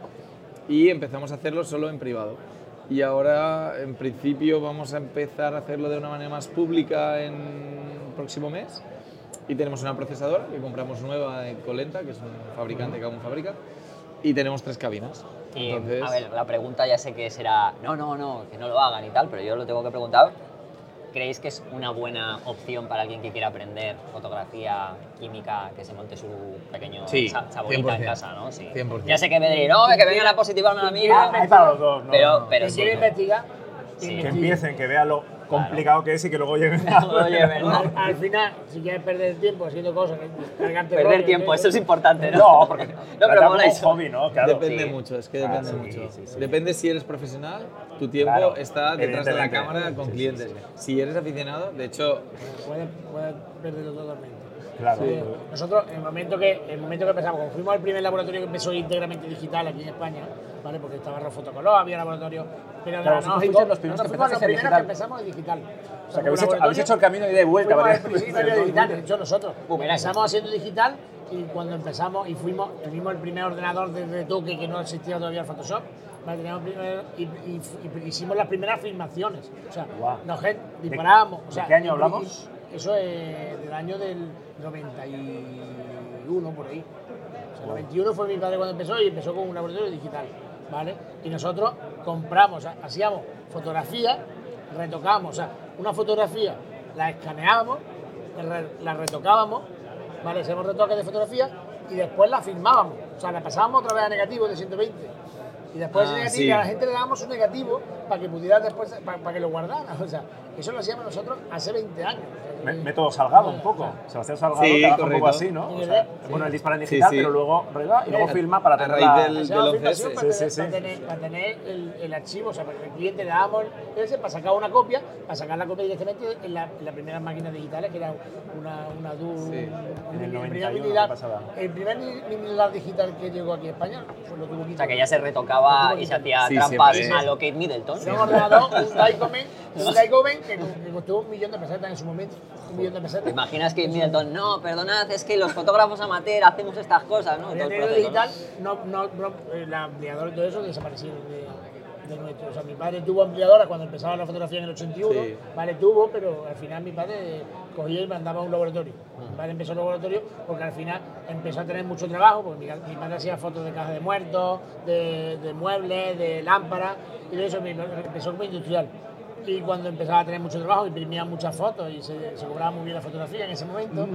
Speaker 4: y empezamos a hacerlo solo en privado. Y ahora, en principio, vamos a empezar a hacerlo de una manera más pública en el próximo mes. Y tenemos una procesadora que compramos nueva en Colenta, que es un fabricante que aún fabrica, y tenemos tres cabinas.
Speaker 2: Y,
Speaker 4: Entonces,
Speaker 2: a ver, la pregunta ya sé que será, no, no, no, que no lo hagan y tal, pero yo lo tengo que preguntar. ¿Creéis que es una buena opción para alguien que quiera aprender fotografía, química, que se monte su pequeño
Speaker 4: Sí,
Speaker 2: sa-
Speaker 4: cien
Speaker 2: saborita
Speaker 4: por
Speaker 2: en
Speaker 4: cien.
Speaker 2: casa, ¿no? Sí.
Speaker 4: cien por cien.
Speaker 2: Ya sé que me diréis, no, que vengan a positivarme a la amiga.
Speaker 3: Hay para los dos, ¿no?
Speaker 2: Pero,
Speaker 3: no.
Speaker 2: pero
Speaker 5: Que
Speaker 2: sí.
Speaker 5: quiere investigar,
Speaker 2: Sí.
Speaker 3: Que
Speaker 5: investigue.
Speaker 3: empiecen, que vean lo complicado que es y que luego lleguen a...
Speaker 2: Oye, ¿verdad?
Speaker 5: Al, al final, si quieres perder el tiempo haciendo cosas, que cargarte
Speaker 2: Perder
Speaker 5: rollos,
Speaker 2: tiempo,
Speaker 5: que-
Speaker 2: eso es importante, ¿no?
Speaker 3: No, porque
Speaker 2: no,
Speaker 3: trata
Speaker 2: pero
Speaker 3: como
Speaker 2: mola
Speaker 3: un
Speaker 2: eso.
Speaker 3: hobby, ¿no? Claro.
Speaker 4: depende
Speaker 2: sí.
Speaker 4: mucho, es que
Speaker 3: Ah,
Speaker 4: depende
Speaker 3: sí,
Speaker 4: mucho.
Speaker 3: sí, sí.
Speaker 4: Depende si eres profesional, tu tiempo
Speaker 3: Claro,
Speaker 4: está detrás de la
Speaker 3: evidentemente.
Speaker 4: cámara con
Speaker 3: Sí, sí,
Speaker 4: clientes.
Speaker 3: sí.
Speaker 4: Si eres aficionado, de hecho,
Speaker 5: Puedes, puedes perderlo totalmente.
Speaker 3: Claro.
Speaker 5: Eh, Nosotros, en el momento que, en el momento que empezamos, como fuimos al primer laboratorio que empezó íntegramente digital aquí en España, ¿vale? Porque estaba Rofotocolor, había laboratorio, pero
Speaker 3: Claro, vosotros
Speaker 5: analógico.
Speaker 3: fuisteis los primeros que
Speaker 5: Nosotros fuimos los
Speaker 3: empezasteis en
Speaker 5: primeros
Speaker 3: digital.
Speaker 5: que empezamos en digital.
Speaker 3: O sea, que habéis hecho, habéis hecho el camino de ida y vuelta.
Speaker 5: Fuimos
Speaker 3: varias
Speaker 5: al
Speaker 3: veces.
Speaker 5: principio de digital, de hecho nosotros
Speaker 2: Boomerang.
Speaker 5: empezamos haciendo digital y cuando empezamos y fuimos, tuvimos el primer ordenador de retoque que no existía todavía el Photoshop, ¿vale? Teníamos primer- y, y- y hicimos las primeras filmaciones, o sea,
Speaker 3: Guau.
Speaker 5: nos gen- disparábamos.
Speaker 3: ¿De
Speaker 5: o sea,
Speaker 3: qué año
Speaker 5: y-
Speaker 3: hablamos?
Speaker 5: y- Eso es del año del noventa y uno, por ahí. O sea, noventa y uno fue mi padre cuando empezó y empezó con un laboratorio digital, ¿vale? Y nosotros compramos, o sea, hacíamos fotografías, retocábamos, o sea, una fotografía la escaneábamos, re- la retocábamos, ¿vale? Hacíamos retoques de fotografía y después la filmábamos, o sea, la pasábamos otra vez a negativo de ciento veinte. Y después
Speaker 4: Ah,
Speaker 5: ese negativo,
Speaker 4: sí.
Speaker 5: y a la gente le dábamos un negativo para que pudiera después, para, para que lo guardara. O sea, eso lo hacíamos nosotros hace veinte años. O sea,
Speaker 3: Me-
Speaker 5: que-
Speaker 3: Método Salgado, un
Speaker 5: Claro,
Speaker 3: poco.
Speaker 5: claro.
Speaker 3: Sebastián Salgado
Speaker 4: Sí,
Speaker 3: trabaja un poco
Speaker 4: correcto.
Speaker 3: así, ¿no?
Speaker 5: Sí,
Speaker 3: O sea,
Speaker 5: sí.
Speaker 3: bueno, él dispara en
Speaker 4: Sí,
Speaker 3: digital,
Speaker 4: sí.
Speaker 3: pero luego reda y luego
Speaker 5: Sí.
Speaker 3: filma para
Speaker 4: A
Speaker 3: tener
Speaker 4: raíz
Speaker 3: la...
Speaker 4: del-
Speaker 5: Hacíamos
Speaker 4: O C
Speaker 5: filmación
Speaker 4: S.
Speaker 5: para,
Speaker 3: Sí,
Speaker 5: tener,
Speaker 3: sí, sí.
Speaker 5: para tener, para tener el, el archivo, o sea, para que el cliente le dábamos ese para sacar una copia, para sacar la copia directamente en la, en la primera máquina digitales, que era una, una DU.
Speaker 4: Sí.
Speaker 5: un-
Speaker 3: En el
Speaker 5: un-
Speaker 3: noventa y
Speaker 5: primer
Speaker 3: uno,
Speaker 5: miniLAB.
Speaker 3: ¿qué pasaba?
Speaker 5: El primer miniLAB digital que llegó aquí a España, pues lo tuvo
Speaker 2: O sea, que ya se
Speaker 5: Lo
Speaker 2: retocaba
Speaker 5: tuvo
Speaker 2: y se
Speaker 5: quitado.
Speaker 2: hacía
Speaker 4: Sí,
Speaker 2: trampas
Speaker 4: siempre.
Speaker 2: a lo Kate Middleton.
Speaker 5: Era un ordenador, un Lycomen, un Lycomen que, que costó un millón de pesetas en su momento. Un millón de pesetas.
Speaker 2: ¿Te imaginas que Middleton, no, perdonad, es que los fotógrafos amateur hacemos estas cosas, ¿no?
Speaker 5: El
Speaker 2: Todo el
Speaker 5: dinero
Speaker 2: proceso, ¿no?
Speaker 5: digital, no, no, no, el ampliador y todo eso desaparecieron de, de nuestro. O sea, mi padre tuvo ampliadora cuando empezaba la fotografía en el ochenta y uno,
Speaker 4: Sí.
Speaker 5: vale, tuvo, pero al final mi padre cogía y mandaba a un laboratorio. Mi padre empezó el laboratorio porque al final empezó a tener mucho trabajo, porque mi, mi padre hacía fotos de cajas de muertos, de, de muebles, de lámparas, y de eso mi- empezó como industrial. Y cuando empezaba a tener mucho trabajo, imprimía muchas fotos y se, se cobraba muy bien la fotografía en ese momento.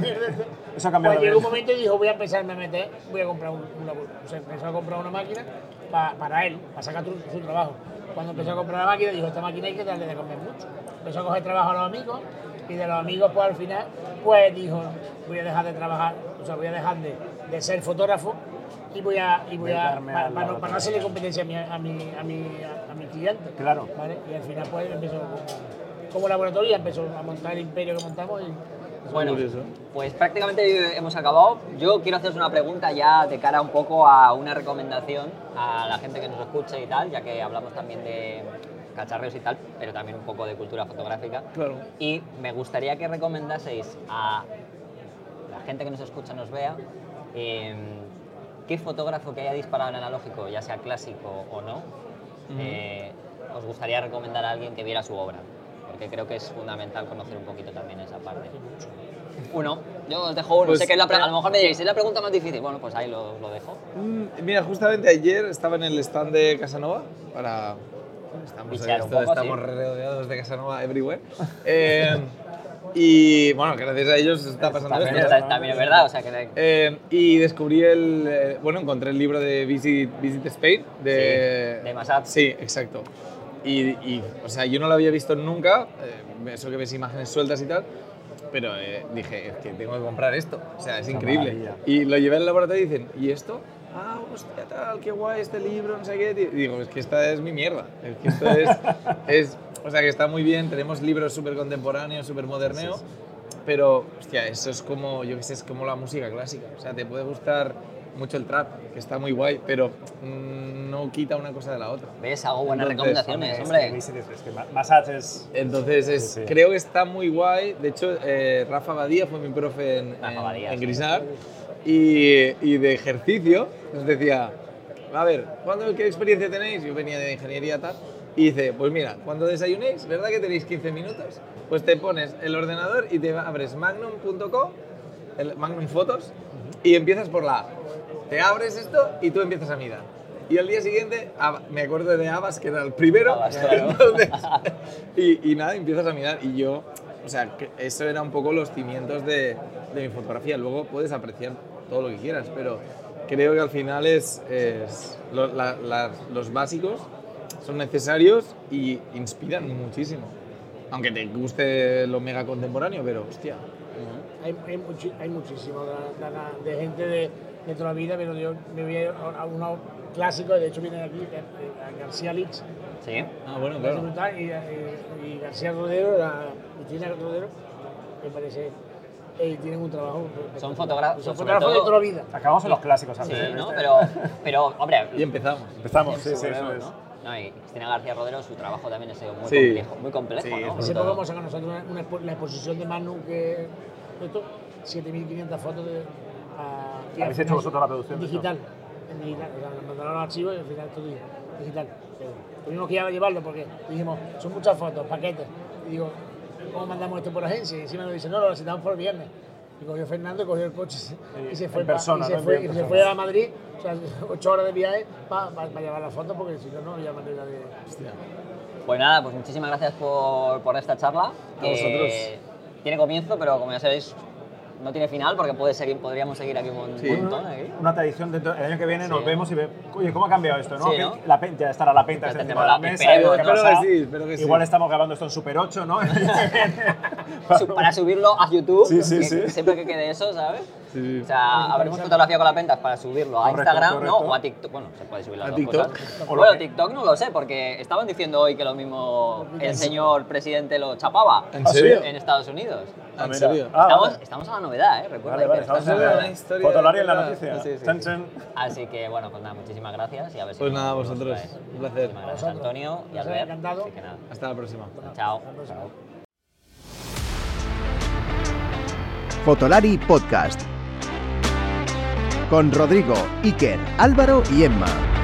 Speaker 3: Eso ha cambiado
Speaker 5: Pues llegó un
Speaker 3: bien.
Speaker 5: momento y dijo, voy a empezarme a meter, voy a comprar un, una, o sea, empezó a comprar una máquina pa- para él, para sacar su, su trabajo. Cuando empezó a comprar la máquina, dijo, esta máquina hay que darle de comer mucho. Empezó a coger trabajo a los amigos y de los amigos, pues al final, pues dijo, voy a dejar de trabajar, o sea, voy a dejar de, de ser fotógrafo y voy a, y voy a
Speaker 3: Dedicarme
Speaker 5: para,
Speaker 3: al
Speaker 5: para no, para no hacerle
Speaker 3: laboratorio.
Speaker 5: competencia a mi, a mi, a mi, a, a mi cliente.
Speaker 3: Claro.
Speaker 5: ¿Vale? Y al final, pues empezó como, como laboratorio y empezó a montar el imperio que montamos y
Speaker 2: Bueno,
Speaker 4: curioso.
Speaker 2: pues prácticamente hemos acabado. Yo quiero haceros una pregunta ya de cara un poco a una recomendación a la gente que nos escuche y tal, ya que hablamos también de cacharreos y tal, pero también un poco de cultura fotográfica.
Speaker 4: Claro.
Speaker 2: Y me gustaría que recomendaseis a la gente que nos escucha, nos vea, eh, qué fotógrafo que haya disparado en analógico, ya sea clásico o no, eh, os gustaría recomendar a alguien que viera su obra, porque creo que es fundamental conocer un poquito también esa parte. Uno. Yo os dejo uno.
Speaker 4: Pues,
Speaker 2: sé que es la pre-
Speaker 4: eh,
Speaker 2: a lo mejor me diréis, es la pregunta más difícil. Bueno, pues ahí lo, lo dejo.
Speaker 4: Mm, Mira, justamente ayer estaba en el stand de Casanova para... Estamos,
Speaker 2: Bichear un
Speaker 4: esto-
Speaker 2: poco,
Speaker 4: estamos
Speaker 2: sí.
Speaker 4: rodeados de Casanova everywhere. Eh, y bueno, gracias a ellos está pasando
Speaker 2: También,
Speaker 4: esto.
Speaker 2: está- también es verdad, o sea que...
Speaker 4: Eh, y descubrí el... eh, bueno, encontré el libro de Visit, Visit Spain de...
Speaker 2: Sí, de Massad.
Speaker 4: Sí, exacto. Y, y, o sea, yo no lo había visto nunca, eh, eso que ves imágenes sueltas y tal, pero eh, dije, es que tengo que comprar esto, o sea, es
Speaker 3: Una
Speaker 4: increíble.
Speaker 3: maravilla.
Speaker 4: Y lo llevé al laboratorio y dicen, ¿y esto? Ah, hostia, tal, qué guay este libro, no sé qué. Y digo, es que esta es mi mierda, es que esto es... es o sea, que está muy bien, tenemos libros súper contemporáneos, súper moderneos, pero, hostia, eso es como, yo qué sé, es como la música clásica. O sea, te puede gustar mucho el trap, que está muy guay, pero mm, no quita una cosa de la otra.
Speaker 2: ¿Ves? Hago buenas
Speaker 4: Entonces,
Speaker 2: recomendaciones,
Speaker 3: Es
Speaker 2: hombre.
Speaker 3: que Visit es- es que Ma- Massage es...
Speaker 4: Entonces, es,
Speaker 3: Sí, sí.
Speaker 4: creo que está muy guay. De hecho, eh, Rafa Badía fue mi profe en,
Speaker 2: Rafa
Speaker 4: en-
Speaker 2: Badía,
Speaker 4: en
Speaker 2: sí.
Speaker 4: Grisar. Y, y de ejercicio nos decía, a ver, ¿cuándo, ¿qué experiencia tenéis? Yo venía de ingeniería tal. Y dice, pues mira, cuando desayunéis, ¿verdad que tenéis quince minutos? Pues te pones el ordenador y te abres magnum punto com, el Magnum Fotos, y empiezas por la A. Te abres esto y tú empiezas a mirar. Y al día siguiente, Ava- me acuerdo de Abbas, que era el primero.
Speaker 2: Abbas, claro.
Speaker 4: Entonces, y, y nada, empiezas a mirar. Y yo, o sea, que eso era un poco los cimientos de, de mi fotografía. Luego puedes apreciar todo lo que quieras, pero creo que al final es, es lo- la- la- los básicos son necesarios y inspiran muchísimo. Aunque te guste lo mega contemporáneo, pero hostia.
Speaker 5: Hay, hay, muchi- hay muchísimo de, de- de gente de, de toda la vida, pero yo me voy a, a uno clásico, de hecho viene aquí, a, a García Lich,
Speaker 2: Sí.
Speaker 4: Ah, bueno,
Speaker 5: me parece
Speaker 4: claro.
Speaker 5: brutal, y, y, y García Rodero, la, Cristina Rodero, me parece, eh, tienen un trabajo.
Speaker 2: Son fotógrafos,
Speaker 5: son
Speaker 2: sobre
Speaker 5: fotógrafos de
Speaker 2: todo-
Speaker 5: toda la vida.
Speaker 3: Acabamos en los clásicos
Speaker 2: Sí,
Speaker 3: antes. ¿eh?
Speaker 2: ¿no?
Speaker 3: Este-
Speaker 2: Pero, pero hombre,
Speaker 4: Y empezamos.
Speaker 3: Empezamos, sí, sí,
Speaker 2: volvemos,
Speaker 3: eso es.
Speaker 2: ¿no? No, y Cristina García Rodero, su trabajo también ha sido muy
Speaker 4: Sí.
Speaker 2: complejo, muy complejo,
Speaker 4: Sí,
Speaker 2: ¿no?
Speaker 4: es
Speaker 2: Sobre
Speaker 5: Hace
Speaker 2: todo.
Speaker 5: poco hemos sacado nosotros una, una expo- la exposición de Manu, que esto, siete mil quinientas fotos de... a- que
Speaker 3: ¿Habéis
Speaker 5: al
Speaker 3: hecho
Speaker 5: final-
Speaker 3: vosotros la producción de esto?
Speaker 5: Digital, en digital, o sea, nos mandaron los archivos y al final todo digital. Pero tuvimos que ir a llevarlo porque dijimos, son muchas fotos, paquetes. Y digo, ¿cómo mandamos esto por agencia? Y encima nos dicen, no, lo necesitamos por el viernes. Y cogió Fernando, cogió el coche y se fue,
Speaker 3: en
Speaker 5: pa-
Speaker 3: persona,
Speaker 5: y se
Speaker 3: ¿no? En
Speaker 5: fue, y
Speaker 3: persona.
Speaker 5: se fue a Madrid, o sea, ocho horas de viaje para llevar la foto porque si no, no había manera de...
Speaker 4: Hostia.
Speaker 2: Pues nada, pues muchísimas gracias por, por esta charla. que
Speaker 4: vosotros.
Speaker 2: Tiene comienzo, pero como ya sabéis, no tiene final porque puede seguir, podríamos seguir aquí un mon-
Speaker 4: Sí.
Speaker 2: montón. Aquí.
Speaker 3: Una tradición, dentro, el año que viene nos
Speaker 2: Sí.
Speaker 3: vemos y ve, oye, ¿cómo ha cambiado esto? ¿no?
Speaker 2: Sí,
Speaker 3: Que
Speaker 2: ¿no?
Speaker 3: La pen- ya estará la penta
Speaker 2: Ya
Speaker 3: este
Speaker 2: tendremos
Speaker 3: encima de la
Speaker 2: la-
Speaker 3: mesa.
Speaker 2: esperemos,
Speaker 3: lo que ha
Speaker 4: espero que
Speaker 3: pasado.
Speaker 4: sí, espero que sí.
Speaker 3: Igual estamos grabando esto en Super ocho, ¿no?
Speaker 2: Su- Para subirlo a YouTube,
Speaker 3: Sí, sí,
Speaker 2: que-
Speaker 3: sí.
Speaker 2: siempre que quede eso, ¿sabes?
Speaker 4: Sí, sí.
Speaker 2: O sea, habremos fotografiado con la pentas para subirlo a
Speaker 3: Correcto,
Speaker 2: Instagram,
Speaker 3: correcto.
Speaker 2: ¿no? O a TikTok. Bueno, se puede subir las
Speaker 4: A
Speaker 2: dos
Speaker 4: TikTok.
Speaker 2: cosas.
Speaker 3: O lo
Speaker 2: Bueno,
Speaker 3: que-
Speaker 2: TikTok no lo sé, porque estaban diciendo hoy que lo mismo el señor presidente lo chapaba
Speaker 4: ¿En serio?
Speaker 2: en Estados Unidos.
Speaker 4: ¿En
Speaker 3: mira.
Speaker 4: serio?
Speaker 3: Ah,
Speaker 2: estamos,
Speaker 3: vale.
Speaker 2: estamos a la novedad, ¿eh? Recuerda
Speaker 3: Vale, vale,
Speaker 2: que
Speaker 3: estamos
Speaker 2: estamos
Speaker 3: en
Speaker 2: a la
Speaker 4: una
Speaker 3: la
Speaker 2: novedad.
Speaker 4: historia
Speaker 3: Fotolaria en la
Speaker 4: de-
Speaker 3: noticia.
Speaker 2: Sí, sí,
Speaker 3: Chan,
Speaker 2: sí.
Speaker 3: chan.
Speaker 2: Así que, bueno, pues nada, muchísimas gracias y a ver si
Speaker 4: Pues
Speaker 2: nos
Speaker 4: nada,
Speaker 2: vemos
Speaker 4: vosotros.
Speaker 2: otra vez.
Speaker 4: Un placer.
Speaker 2: Muchísimas gracias,
Speaker 5: Vosotros.
Speaker 2: Antonio y
Speaker 5: Nos ha
Speaker 2: Albert.
Speaker 5: encantado.
Speaker 2: Así que nada,
Speaker 4: Hasta la próxima.
Speaker 2: chao.
Speaker 1: Fotolari Podcast. Con Rodrigo, Iker, Álvaro y Emma.